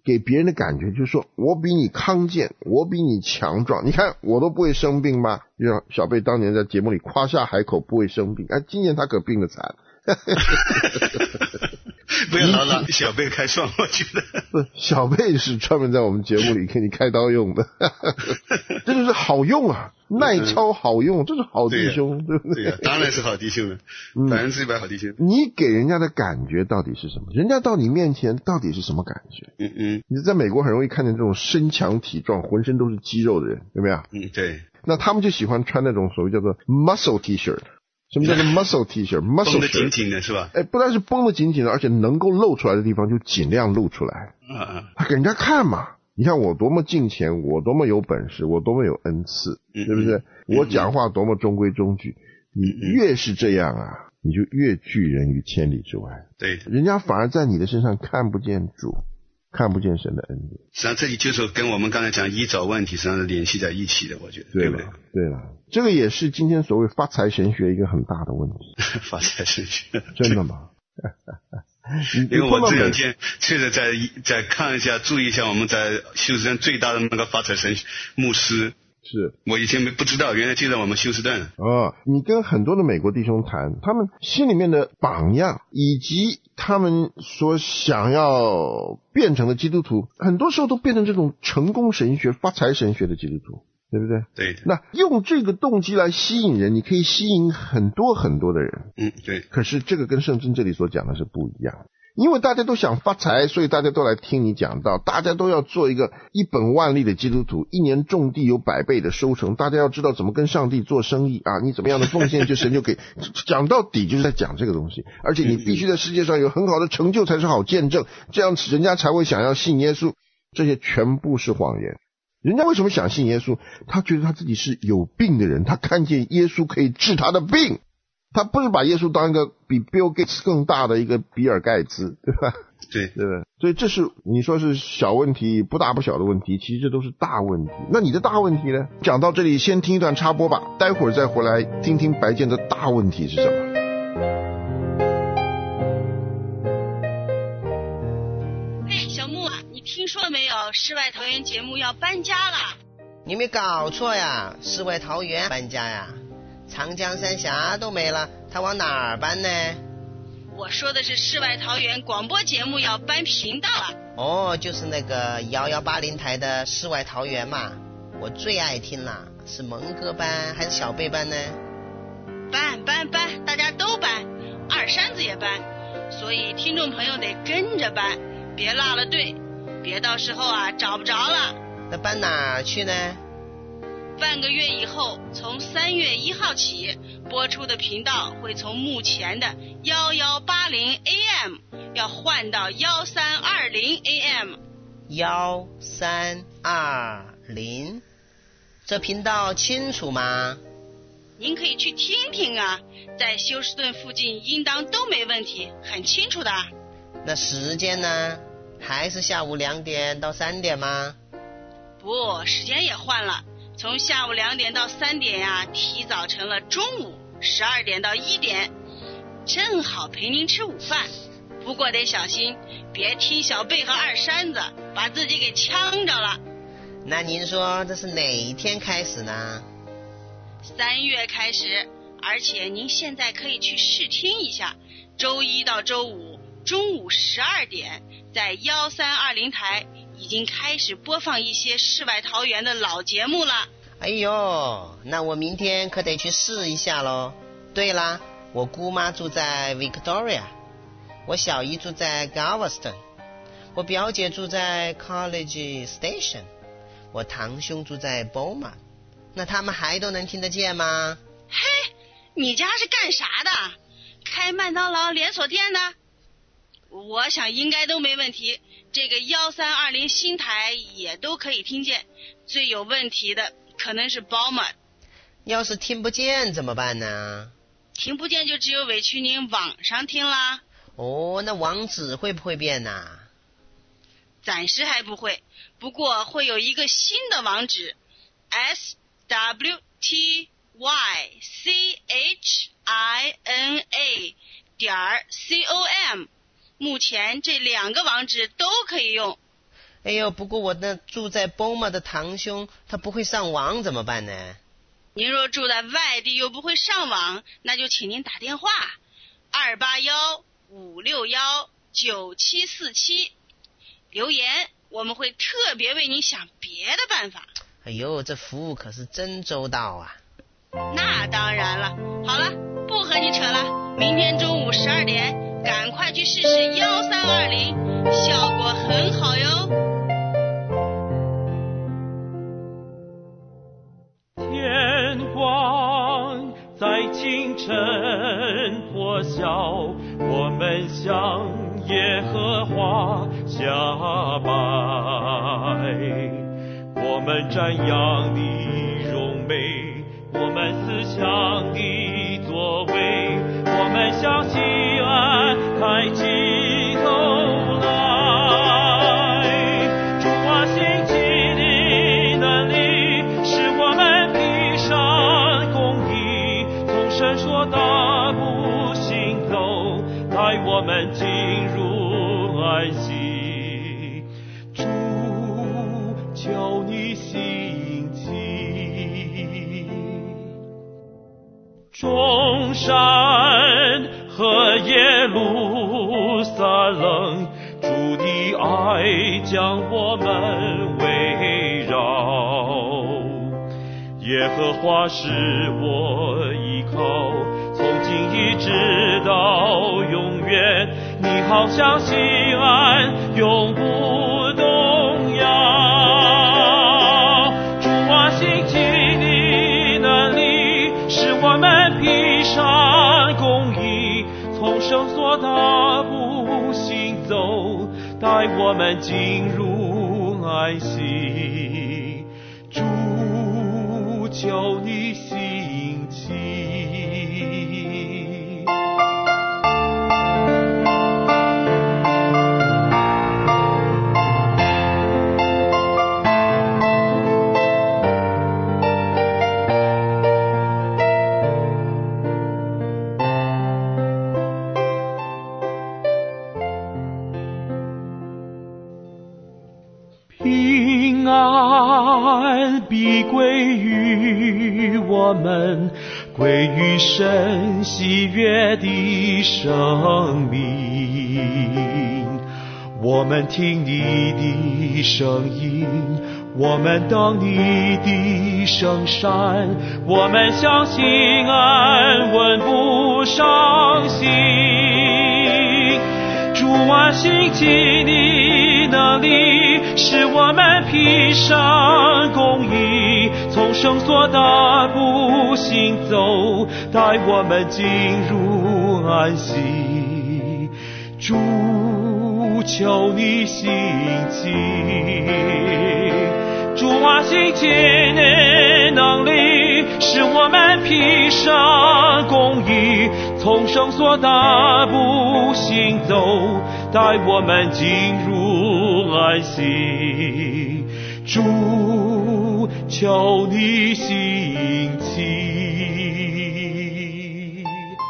给别人的感觉就是说我比你康健，我比你强壮，你看我都不会生病吗？就像小贝当年在节目里夸下海口不会生病，哎，今年他可病得惨。 不要老拿小贝开涮，我觉得不，小贝是专门在我们节目里给你开刀用的。这就是好用啊，耐操好用，这是好弟兄，对不对？ 对呀，当然是好弟兄了，百分之一百好弟兄。 你给人家的感觉到底是什么？人家到你面前到底是什么感觉？ 嗯嗯， 你在美国很容易看见这种身强体壮、浑身都是肌肉的人，有没有？ 嗯，对。 那他们就喜欢穿那种所谓叫做 muscle T-shirt。什么叫做 muscle T-shirt？muscle 绷得紧紧的是吧？ 哎，不但是绷得紧紧的，而且能够露出来的地方就尽量露出来。 嗯嗯， 他给人家看嘛。你看我多么敬虔，我多么有本事，我多么有恩赐， 嗯、 对不对？嗯、我讲话多么中规中矩。你越是这样啊，你就越拒人于千里之外。 对， 人家反而在你的身上看不见主，看不见神的恩典。 实际上这里就是跟我们刚才讲依找问题实际上是联系在一起的，我觉得。 对了， 对不对？ 对了，这个也是今天所谓发财神学一个很大的问题。 发财神学， 真的吗？ 因为我这两天确实在在看一下，注意一下我们在休斯顿最大的那个发财神牧师。 是我以前没不知道，原来就在我们休斯顿。 哦，你跟很多的美国弟兄谈，他们心里面的榜样以及他们所想要变成的基督徒，很多时候都变成这种成功神学、发财神学的基督徒，对不对？ 对的。 那用这个动机来吸引人，你可以吸引很多很多的人。 嗯，对。 可是这个跟圣经这里所讲的是不一样的。因为大家都想发财，所以大家都来听你讲道，大家都要做一个一本万利的基督徒，一年种地有百倍的收成，大家要知道怎么跟上帝做生意啊，你怎么样的奉献就神就给讲到底就是在讲这个东西，而且你必须在世界上有很好的成就才是好见证，这样人家才会想要信耶稣。这些全部是谎言。人家为什么想信耶稣？他觉得他自己是有病的人，他看见耶稣可以治他的病，他不是把耶稣当一个比 Bill Gates 更大的一个比尔盖茨，对吧？ 对， 对吧？所以这是你说是小问题，不大不小的问题，其实这都是大问题。那你的大问题呢？讲到这里，先听一段插播吧，待会儿再回来听听白健的大问题是什么。 嘿，小木啊，你听说没有？世外桃源节目要搬家了。 你没搞错呀，世外桃源搬家呀。长江三峡都没了，他往哪儿搬呢？ 我说的是世外桃源广播节目要搬频道啊。 哦，就是那个幺幺八零台的世外桃源嘛，我最爱听了。是蒙哥搬还是小贝搬呢？ 搬搬搬，大家都搬，二山子也搬，所以听众朋友得跟着搬，别落了队，别到时候啊找不着了。 那搬哪儿去呢？ 半个月以后，从三月一号起，播出的频道会从目前的幺幺八零 A M 要换到幺三二零 A M。 幺三二零，这频道清楚吗？ 您可以去听听啊，在休斯顿附近应当都没问题，很清楚的。 那时间呢？还是下午两点到三点吗？ 不，时间也换了。从下午两点到三点呀、啊，提早成了中午十二点到一点，正好陪您吃午饭。不过得小心，别听小贝和二山子，把自己给呛着了。 那您说这是哪一天开始呢？ 三月开始，而且您现在可以去试听一下，周一到周五中午十二点，在幺三二零台。已经开始播放一些世外桃源的老节目了。 哎呦，那我明天可得去试一下咯。对啦，我姑妈住在 Victoria， 我小姨住在 Galveston， 我表姐住在 College Station， 我堂兄住在 Beaumont， 那他们还都能听得见吗？ 嘿，你家是干啥的？开麦当劳连锁店的？我想应该都没问题，这个幺三二零新台也都可以听见，最有问题的可能是 Beaumont。 要是听不见怎么办呢？ 听不见就只有委屈您网上听啦。 哦，那网址会不会变呢？ 暂时还不会，不过会有一个新的网址 S W T Y C H I N A 点 C O M，目前这两个网址都可以用。 哎呦，不过我那住在波马的堂兄他不会上网怎么办呢？ 您若住在外地又不会上网，那就请您打电话二八幺五六幺九七四七留言，我们会特别为您想别的办法。 哎呦，这服务可是真周到啊。 那当然了。好了，不和你扯了，明天中午十二点赶快去试试幺三二零，效果很好哟。 天光在清晨破晓，我们向耶和华下拜，我们瞻仰你荣美，我们思想你作为，我们向西安抬起头来。主啊，兴起你能力，使我们披上公义，从神说大步行走，带我们进入安息。主，求你兴起。众山和耶路撒冷，主的爱将我们围绕。耶和华是我依靠，从今一直到永远，你好像西安永不动摇。主啊，兴起你能力，使我们披上公义，从绳索大步行走，带我们进入安息。主，求你兴起。平安必归于我们，归于神喜悦的生命。我们听你的声音，我们当你的圣山，我们相信安稳不伤心。主啊，兴起你能力，使我们披上公义，从绳索大步行走，带我们进入安息。主，求你兴起。主啊，兴起你能力，使我们披上公义，从绳索大步行走，带我们进入安息。主，求你兴起。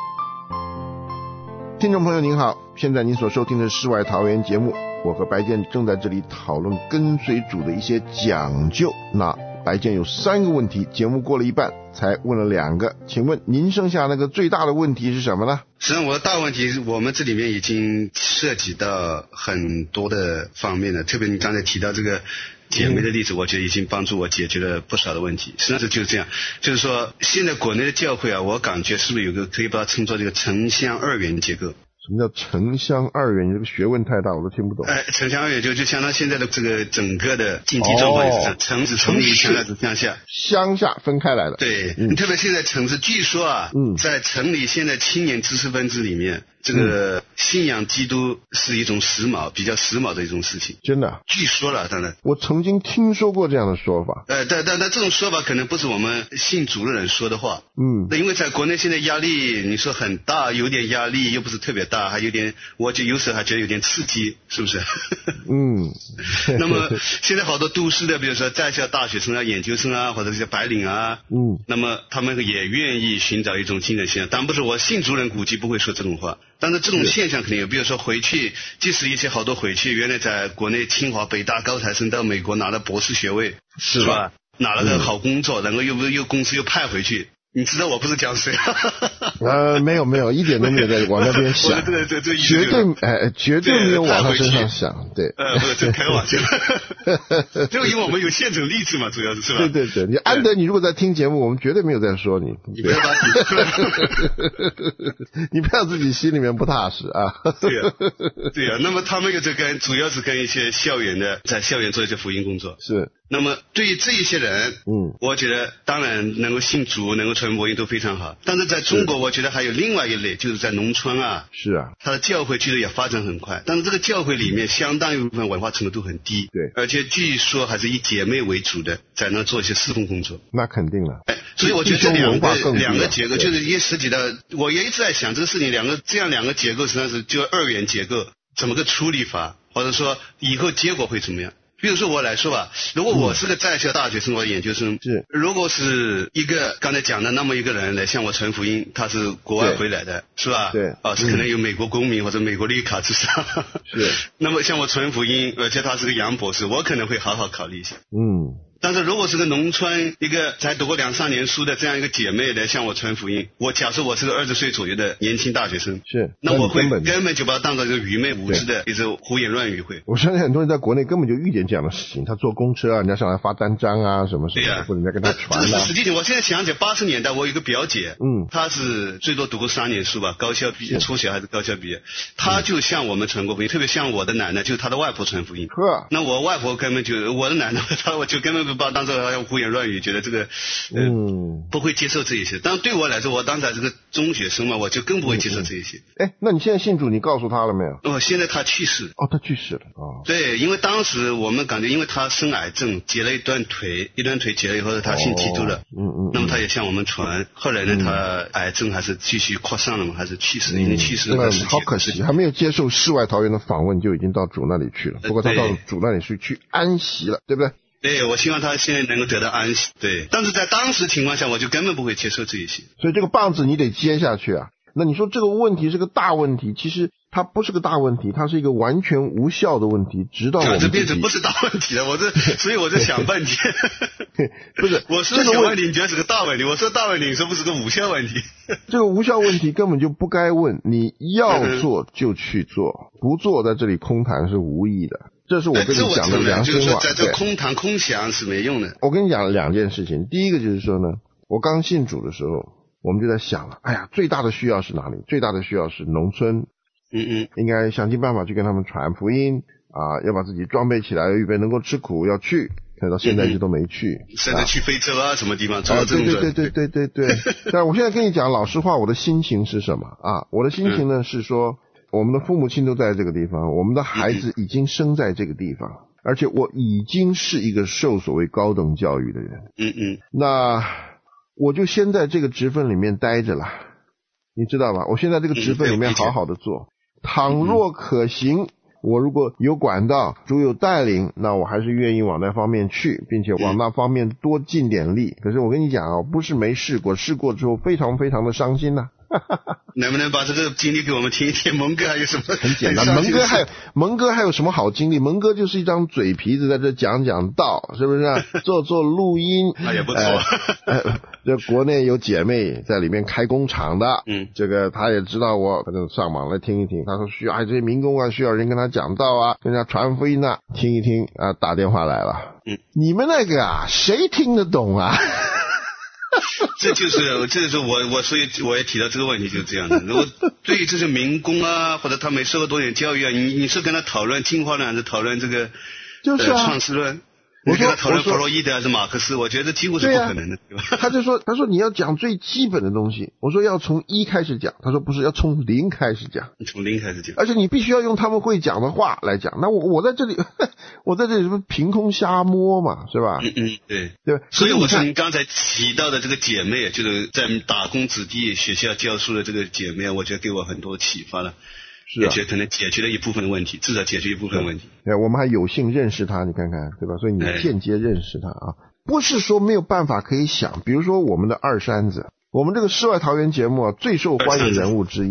听众朋友您好，现在您所收听的世外桃源节目，我和白健正在这里讨论跟随主的一些讲究。那白健有三个问题，节目过了一半才问了两个，请问您剩下那个最大的问题是什么呢？ 实际上我的大问题是我们这里面已经涉及到很多的方面了，特别你刚才提到这个姐妹的例子，我觉得已经帮助我解决了不少的问题。实际上就是这样，就是说现在国内的教会啊，我感觉是不是有个可以把它称作这个城乡二元结构。 什么叫城乡二元？你这个学问太大，我都听不懂。 哎，城乡二元就就相当现在的这个整个的经济状况也是这样，城指城里，乡下指乡下， 乡下分开来的。 对，嗯、特别现在城市，据说啊，嗯，在城里现在青年知识分子里面，这个信仰基督是一种时髦，比较时髦的一种事情。 真的、啊？ 据说了，当然， 我曾经听说过这样的说法。 呃，但但但这种说法可能不是我们信主的人说的话。 嗯， 那因为在国内现在压力，你说很大，有点压力，又不是特别大，还有点，我就有时候还觉得有点刺激，是不是？ 嗯。 那么现在好多都市的，比如说在校大学生啊、研究生啊，或者这些白领啊，嗯，那么他们也愿意寻找一种精神信仰。当然不是我信主人估计不会说这种话。 但是这种现象肯定有，比如说回去，即使一些好多回去，原来在国内清华、北大高材生到美国拿了博士学位， 是吧？拿了个好工作，然后又又公司又派回去。你知道我不是讲谁啊？ 呃，没有没有，一点都没有在往那边想， 这这这绝对哎，绝对没有往他身上想，对。 呃，不是，这开个玩笑。就因为我们有现成例子嘛，主要是是吧？ 对对对，你安德，你如果在听节目，我们绝对没有在说你。 你不要把你不要自己心里面不踏实啊。 对呀、啊，对呀、啊。那么他们又在跟，主要是跟一些校园的，在校园做一些福音工作。 是。 那么对于这一些人，嗯，我觉得当然能够信主，能够传福音都非常好。但是在中国，我觉得还有另外一类，就是在农村啊， 是啊， 他的教会其实也发展很快，但是这个教会里面相当一部分文化程度很低， 对， 而且据说还是以姐妹为主的，在那做一些侍奉工作。 那肯定了， 哎，所以我觉得这两个两个结构，就是也涉及到，我也一直在想这个事情，两个这样两个结构实际上是就二元结构，怎么个处理法，或者说以后结果会怎么样？比如说我来说吧，如果我是个在校大学生或研究生， 是， 如果是一个刚才讲的那么一个人来向我传福音，他是国外回来的，是吧？ 对， 啊，是可能有美国公民或者美国绿卡之上， 是。 那么向我传福音，而且他是个杨博士，我可能会好好考虑一下。 嗯。 但是如果是个农村一个才读过两三年书的这样一个姐妹来向我传福音，我假设我是个二十岁左右的年轻大学生， 是， 那我会根本就把它当做一个愚昧无知的一种胡言乱语会。 我相信很多人在国内根本就遇见这样的事情，他坐公车啊，人家上来发单张啊，什么什么，对呀、啊，或者人家跟他传啊。 这是实际情况。我现在想起八十年代，我有一个表姐，嗯，她是最多读过三年书吧，高校毕业，初小还是高校毕业，她就向我们传过福音，特别像我的奶奶，就是她的外婆传福音。 呵， 那我外婆根本就我的奶奶，她我就根本不把当做要胡言乱语，觉得这个呃、嗯、不会接受这一些。但对我来说，我当时这个中学生嘛，我就更不会接受这一些。 哎、嗯，那你现在信主，你告诉他了没有？ 哦，现在他去世。 哦，他去世了。哦， 对，因为当时我们感觉，因为他生癌症，截了一段腿，一段腿截了以后，他信基督了。嗯 嗯, 嗯。那么他也向我们传，后来呢，嗯、他癌症还是继续扩散了嘛，还是去世了，已经去世了。 那、嗯、好可惜，还没有接受世外桃源的访问，就已经到主那里去了。不过他到主那里是去安息了，对不对？ 对，我希望他现在能够得到安息。对，但是在当时情况下，我就根本不会接受这一些。 所以这个棒子你得接下去啊。那你说这个问题是个大问题，其实它不是个大问题，它是一个完全无效的问题，直到我们这变成不是大问题了。我这，所以我在想半天。 不是， 我说小问题，你觉得是个大问题；我说大问题，你说不是个无效问题。 这个无效问题根本就不该问，你要做就去做，不做在这里空谈是无益的。这是我跟你讲的良心话。 就是说在这空谈空想是没用的。 我跟你讲两件事情，第一个就是说呢，我刚信主的时候，我们就在想了，哎呀，最大的需要是哪里？最大的需要是农村， 嗯嗯， 应该想尽办法去跟他们传福音啊，要把自己装备起来，预备能够吃苦，要去。可到现在一直都没去， 甚至去非洲啊什么地方， 主要这种对对对对对对。但我现在跟你讲老实话，我的心情是什么啊？我的心情呢、嗯、是说，我们的父母亲都在这个地方，我们的孩子已经生在这个地方，嗯、而且我已经是一个受所谓高等教育的人， 嗯嗯， 那我就先在这个职分里面待着了，你知道吧？我现在这个职分里面好好的做，倘若可行。我如果有管道，主有带领，那我还是愿意往那方面去，并且往那方面多尽点力。可是我跟你讲啊，不是没试过，试过之后非常非常的伤心呐、啊。 能不能把这个经历给我们听一听？蒙哥还有什么？ 很简单，蒙哥还有蒙哥还有什么好经历？蒙哥就是一张嘴皮子，在这讲讲道，是不是、啊？做做录音， 那也不错。 呃，这国内有姐妹在里面开工厂的，嗯，这个他也知道我，反正上网来听一听。他说需要，哎，这些民工啊，需要人跟他讲道啊，跟人家传福音啊，听一听啊，打电话来了。嗯，你们那个啊，谁听得懂啊？ 这就是，这就是我我所以我也提到这个问题，就是这样的。如果对于这些民工啊，或者他没受过多点教育啊，你你是跟他讨论进化论，还是讨论这个就是啊、 呃、创世论？我跟他讨论弗洛伊德还是马克思，我觉得几乎是不可能的，对吧？ 他就说，他说你要讲最基本的东西，我说要从一开始讲，他说不是，要从零开始讲， 从零开始讲， 而且你必须要用他们会讲的话来讲。那我我在这里，我在这里是不是凭空瞎摸嘛，是吧？ 嗯嗯，对对。 所以我从刚才提到的这个姐妹，就是在打工子弟学校教书的这个姐妹，我觉得给我很多启发了。 是啊， 而且可能解决了一部分问题，至少解决一部分问题。 对，我们还有幸认识他，你看看，对吧？所以你间接认识他啊，不是说没有办法可以想。比如说我们的二山子，我们这个世外桃源节目啊，最受欢迎人物之一，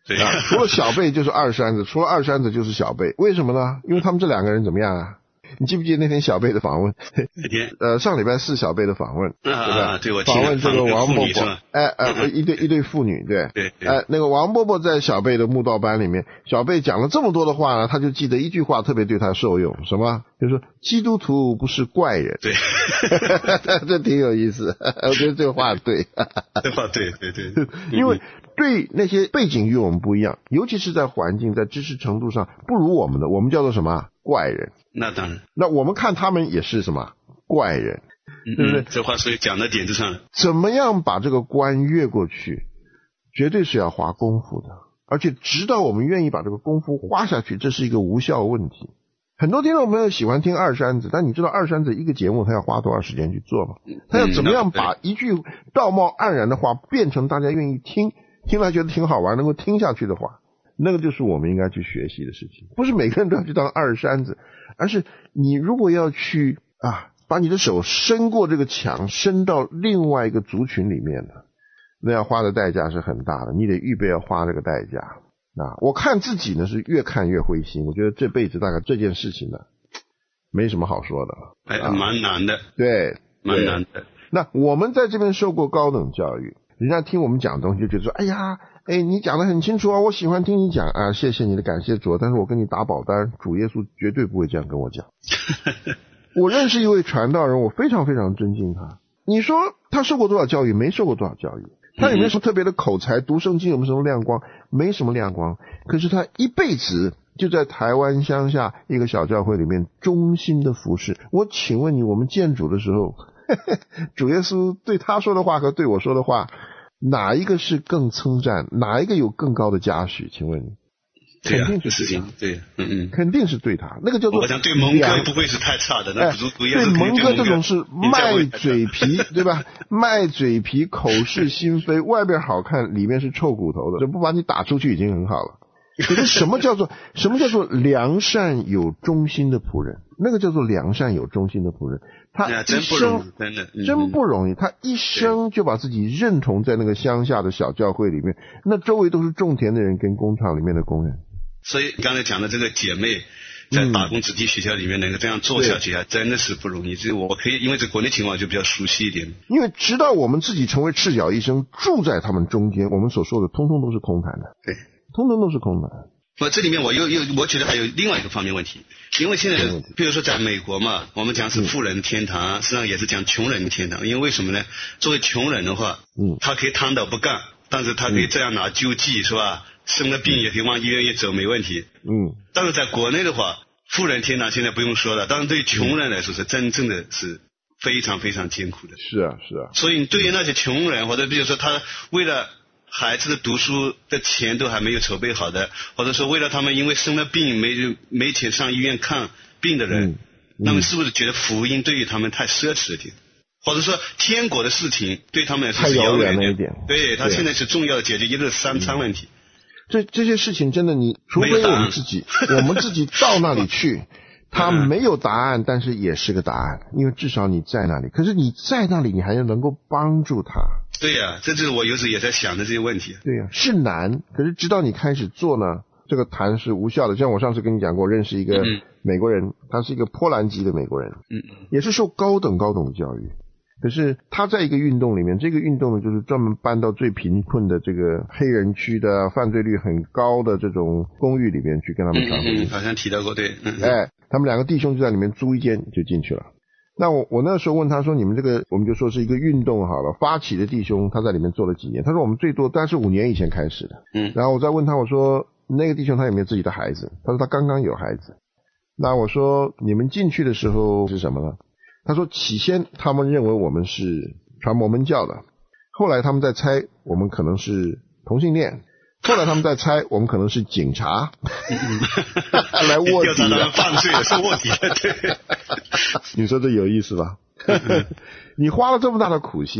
对啊，除了小贝就是二山子，除了二山子就是小贝，为什么呢？因为他们这两个人怎么样啊？你记不记得那天小贝的访问？ 那天呃，上礼拜四小贝的访问，对吧？ 啊，对，我听访问这个王伯伯，哎哎， 呃，一对一对妇女，对， 对， 哎，那个王伯伯在小贝的慕道班里面，小贝讲了这么多的话呢，他就记得一句话特别对他受用，什么？就是说基督徒不是怪人， 对， 这挺有意思，我觉得这个话对， 这话对对对， 因为对那些背景与我们不一样，尤其是在环境、在知识程度上不如我们的，我们叫做什么？怪人。 那当然， 那我们看他们也是什么怪人，对不对？ 嗯、这话所以讲到点子上了。 怎么样把这个关越过去，绝对是要花功夫的，而且直到我们愿意把这个功夫花下去，这是一个无效问题。很多听众朋友喜欢听二山子，但你知道二山子一个节目他要花多少时间去做吗？他要怎么样把一句道貌岸然的话变成大家愿意听，听了觉得挺好玩，能够听下去的话，那个就是我们应该去学习的事情。不是每个人都要去当二山子，而是你如果要去啊，把你的手伸过这个墙，伸到另外一个族群里面的，那要花的代价是很大的，你得预备要花这个代价啊。我看自己呢是越看越灰心，我觉得这辈子大概这件事情呢没什么好说的， 哎，啊、蛮难的， 对， 蛮难的。 那我们在这边受过高等教育，人家听我们讲东西就觉得说，哎呀，哎，你讲得很清楚啊，我喜欢听你讲啊，谢谢你的感谢主，但是我跟你打保单，主耶稣绝对不会这样跟我讲。我认识一位传道人，我非常非常尊敬他。你说他受过多少教育？没受过多少教育。他有没有什么特别的口才？读圣经有没有什么亮光？没什么亮光。可是他一辈子就在台湾乡下一个小教会里面忠心的服侍。我请问你，我们见主的时候，呵呵，主耶稣对他说的话和对我说的话，哪一个是更称赞？哪一个有更高的嘉许？请问你？ 对啊， 肯定是对他， 对，嗯嗯， 肯定是对他。那个叫做， 我想对蒙哥不会是太差的，那哎，对蒙哥这种是卖嘴皮，对吧？卖嘴皮，口是心非，外边好看，里面是臭骨头的，这不把你打出去已经很好了。可是什么叫做什么叫做良善有忠心的仆人？那个叫做良善有忠心的仆人，他一生真的真不容易，他一生就把自己认同在那个乡下的小教会里面，那周围都是种田的人跟工厂里面的工人。 所以刚才讲的这个姐妹在打工子弟学校里面能够这样做下去啊，嗯、真的是不容易。这我可以因为这国内情况就比较熟悉一点。 因为直到我们自己成为赤脚医生，住在他们中间，我们所说的通通都是空谈的。 对， 通通都是空谈。 不，这里面我又又我觉得还有另外一个方面问题，因为现在比如说在美国嘛，我们讲是富人天堂，嗯、实际上也是讲穷人的天堂。因为为什么呢？作为穷人的话，嗯，他可以躺倒不干，但是他可以这样拿救济，是吧？生了病也可以往医院一走，没问题。嗯，但是在国内的话，富人天堂现在不用说了，但是对于穷人来说是真正的是非常非常艰苦的。 是啊，是啊。 所以对于那些穷人，或者比如说他为了孩子的读书的钱都还没有筹备好的，或者说为了他们因为生了病没没钱上医院看病的人，嗯嗯、那么是不是觉得福音对于他们太奢侈了点？或者说天国的事情对他们来说是遥远了一点？ 对，他现在是重要的解决一日三餐问题。 嗯这这些事情真的，你除非我们自己，我们自己到那里去，他没有答案，但是也是个答案，因为至少你在那里。可是你在那里，你还要能够帮助他。 对呀、啊，这就是我有时也在想的这些问题。 对呀、啊，是难，可是直到你开始做呢，这个谈是无效的。像我上次跟你讲过，认识一个美国人，嗯、他是一个波兰籍的美国人，嗯，也是受高等高等教育。可是他在一个运动里面，这个运动呢就是专门搬到最贫困的这个黑人区的犯罪率很高的这种公寓里面去跟他们传福音。 嗯嗯，好像提到过，对。嗯、 哎，他们两个弟兄就在里面租一间就进去了。那我我那时候问他说，你们这个我们就说是一个运动好了，发起的弟兄他在里面做了几年？他说我们最多但是五年以前开始的。嗯。然后我再问他，我说那个弟兄他有没有自己的孩子？他说他刚刚有孩子。那我说你们进去的时候是什么呢？他说起先他们认为我们是传摩门教的，后来他们在猜我们可能是同性恋，后来他们在猜我们可能是警察来卧底的， 犯罪的是卧底的，对。 你说这有意思吧？你花了这么大的苦心，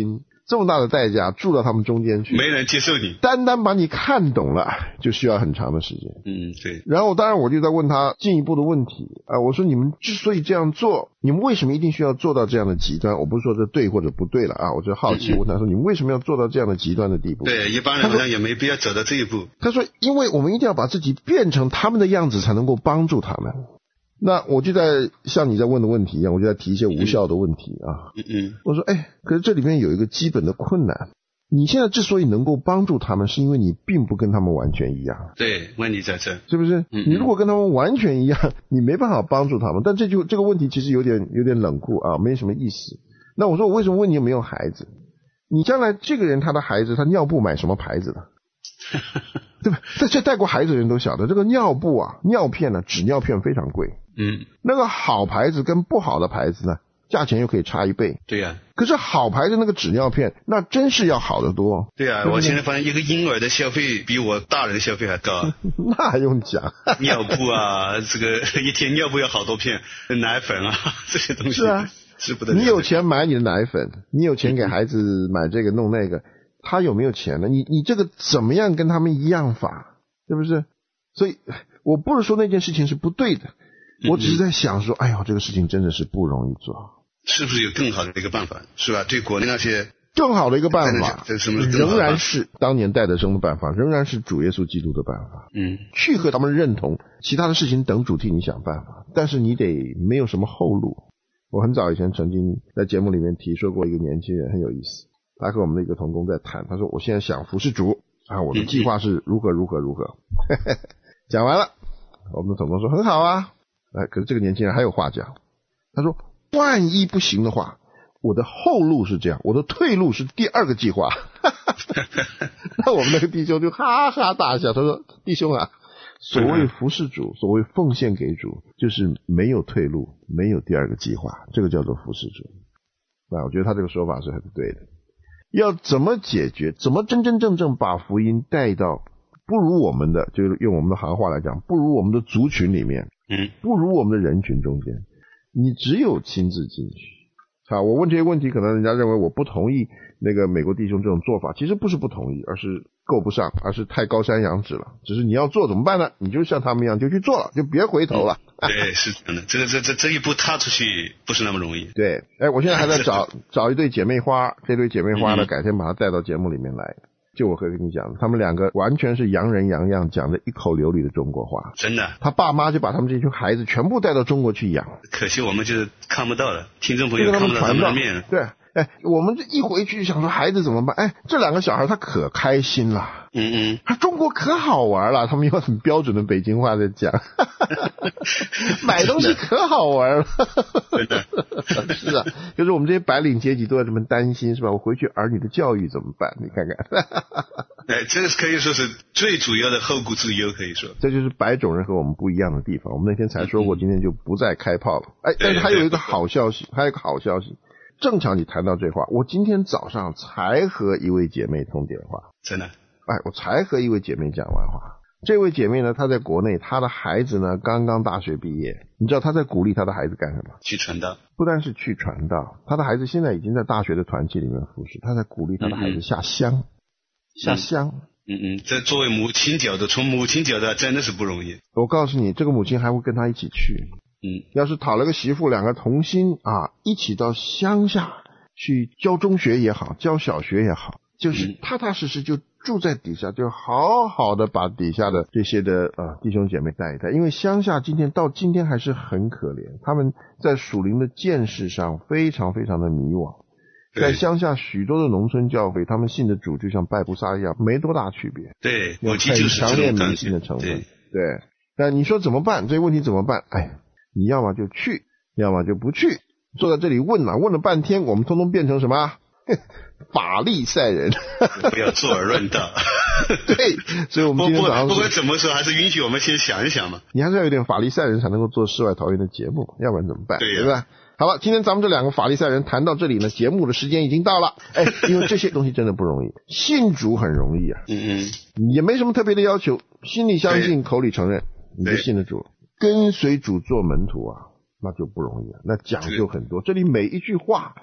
这么大的代价住到他们中间去， 没人接受你， 单单把你看懂了就需要很长的时间。 嗯，对。 然后当然我就在问他进一步的问题啊，我说你们之所以这样做，你们为什么一定需要做到这样的极端？我不是说这对或者不对了啊，我就好奇问他说，你们为什么要做到这样的极端的地步？ 对，一般人好像也没必要走到这一步。 他说因为我们一定要把自己变成他们的样子才能够帮助他们。那我就在像你在问的问题一样，我就在提一些无效的问题啊。 嗯嗯， 我说哎，可是这里面有一个基本的困难，你现在之所以能够帮助他们，是因为你并不跟他们完全一样。 对，问题在这， 是不是？ 嗯嗯， 你如果跟他们完全一样，你没办法帮助他们。但这就这个问题其实有点有点冷酷啊，没什么意思。那我说我为什么问你有没有孩子？你将来这个人他的孩子他尿布买什么牌子的？对吧？这这带过孩子的人都晓得，这个尿布啊、尿片呢、纸尿片非常贵。 嗯， 那个好牌子跟不好的牌子呢，价钱又可以差一倍。 对呀、啊。 可是好牌子那个纸尿片，那真是要好得多。 对啊，我现在发现一个婴儿的消费比我大人的消费还高。 那还用讲？ 尿布啊，这个一天尿布要好多片，奶粉啊这些东西。 是啊， 是不得了。 你有钱买你的奶粉，你有钱给孩子买这个弄那个，他有没有钱呢？你你这个怎么样跟他们一样法？是不是？所以我不是说那件事情是不对的，我只是在想说，哎呦，这个事情真的是不容易做。 是不是有更好的一个办法，是吧？对国内那些更好的一个办法， 什么仍然是当年戴德生的办法，仍然是主耶稣基督的办法。 嗯， 去和他们认同，其他的事情等主替你想办法，但是你得没有什么后路。我很早以前曾经在节目里面提说过一个年轻人很有意思，他和我们的一个同工在谈，他说我现在想服侍主啊，我的计划是如何如何如何。讲完了，我们的同工说很好啊，哎，可是这个年轻人还有话讲，他说万一不行的话，我的后路是这样，我的退路是第二个计划。那我们那个弟兄就哈哈大笑，他说弟兄啊，所谓服侍主，所谓奉献给主，就是没有退路，没有第二个计划，这个叫做服侍主。那我觉得他这个说法是很对的。要怎么解决，怎么真真正正把福音带到不如我们的，就是用我们的行话来讲，不如我们的族群里面， 嗯， 不如我们的人群中间，你只有亲自进去。好，我问这些问题，可能人家认为我不同意那个美国弟兄这种做法，其实不是不同意，而是够不上，而是太高山仰止了。只是你要做怎么办呢？你就像他们一样就去做了，就别回头了。 嗯、对，是真的，这个这这这一步踏出去不是那么容易。 对，哎，我现在还在找找一对姐妹花，这对姐妹花呢，改天把它带到节目里面来。就我可以跟你讲，他们两个完全是洋人洋样，讲着一口流利的中国话。 真的， 他爸妈就把他们这群孩子全部带到中国去养。 可惜我们就是看不到了，听众朋友看不到他们的面。 对，哎，我们这一回去想说孩子怎么办？哎，这两个小孩他可开心了。 嗯嗯， 他中国可好玩了，他们用很标准的北京话在讲。买东西可好玩了。 真的。 是啊，就是我们这些白领阶级都在这么担心，是吧？我回去儿女的教育怎么办？你看看。 哎，这可以说是最主要的后顾之忧，可以说。 这就是白种人和我们不一样的地方。我们那天才说过，今天就不再开炮了。哎，但是还有一个好消息，还有一个好消息。正巧你谈到这话，我今天早上才和一位姐妹通电话。 真的？ 哎，我才和一位姐妹讲完话。这位姐妹呢，她在国内，她的孩子呢刚刚大学毕业。你知道她在鼓励她的孩子干什么？ 去传道。 不但是去传道，她的孩子现在已经在大学的团契里面服侍，她在鼓励她的孩子下乡。嗯、下乡。 嗯嗯，这作为母亲角度，从母亲角度真的是不容易。 我告诉你，这个母亲还会跟她一起去。 嗯， 要是讨了个媳妇，两个同心啊，一起到乡下去教中学也好，教小学也好，就是踏踏实实就住在底下，就好好的把底下的这些的呃弟兄姐妹带一带。因为乡下今天到今天还是很可怜，他们在属灵的见识上非常非常的迷惘。在乡下许多的农村教会，他们信的主就像拜布撒一样，没多大区别。 对， 有很强烈迷信的成分。对，对，但你说怎么办？这个问题怎么办？哎，你要么就去，要么就不去。坐在这里问啊，问了半天，我们通通变成什么？法利赛人。 不要坐而论道。 对，所以我们今天早上不，不, 不管怎么说，还是允许我们先想一想嘛。 你还是要有点法利赛人才能够做世外桃源的节目，要不然怎么办？ 对、啊， 对吧？好了，今天咱们这两个法利赛人谈到这里呢，节目的时间已经到了。哎，因为这些东西真的不容易，信主很容易啊， 嗯嗯， 也没什么特别的要求，心里相信，口里承认，你就信了主，跟随主做门徒啊，那就不容易了，那讲究很多。这里每一句话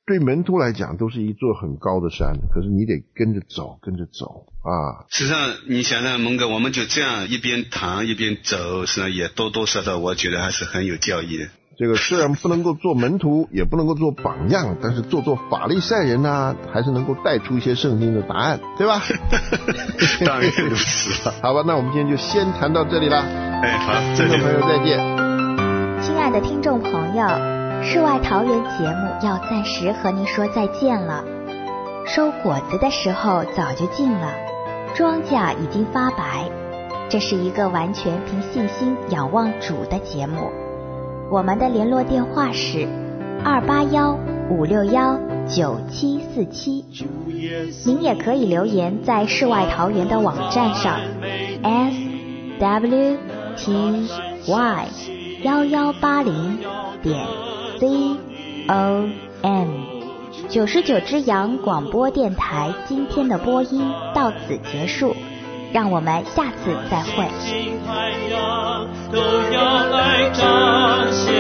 对门徒来讲都是一座很高的山，可是你得跟着走跟着走啊。 实际上你想想蒙哥，我们就这样一边谈一边走，实际上也多多少少我觉得还是很有教义的。 这个虽然不能够做门徒，也不能够做榜样，但是做做法利赛人啊，还是能够带出一些圣经的答案，对吧？ 当然如此。 好吧，那我们今天就先谈到这里啦。 哎，好， 听众朋友再见。 亲爱的听众朋友，世外桃源节目要暂时和您说再见了。收果子的时候早就近了，庄稼已经发白。这是一个完全凭信心仰望主的节目。我们的联络电话是二八幺五六幺九七四七，您也可以留言在世外桃源的网站上 s w t y 幺幺八零点 c o m。九十九只羊广播电台今天的播音到此结束，让我们下次再会。 都要来彰显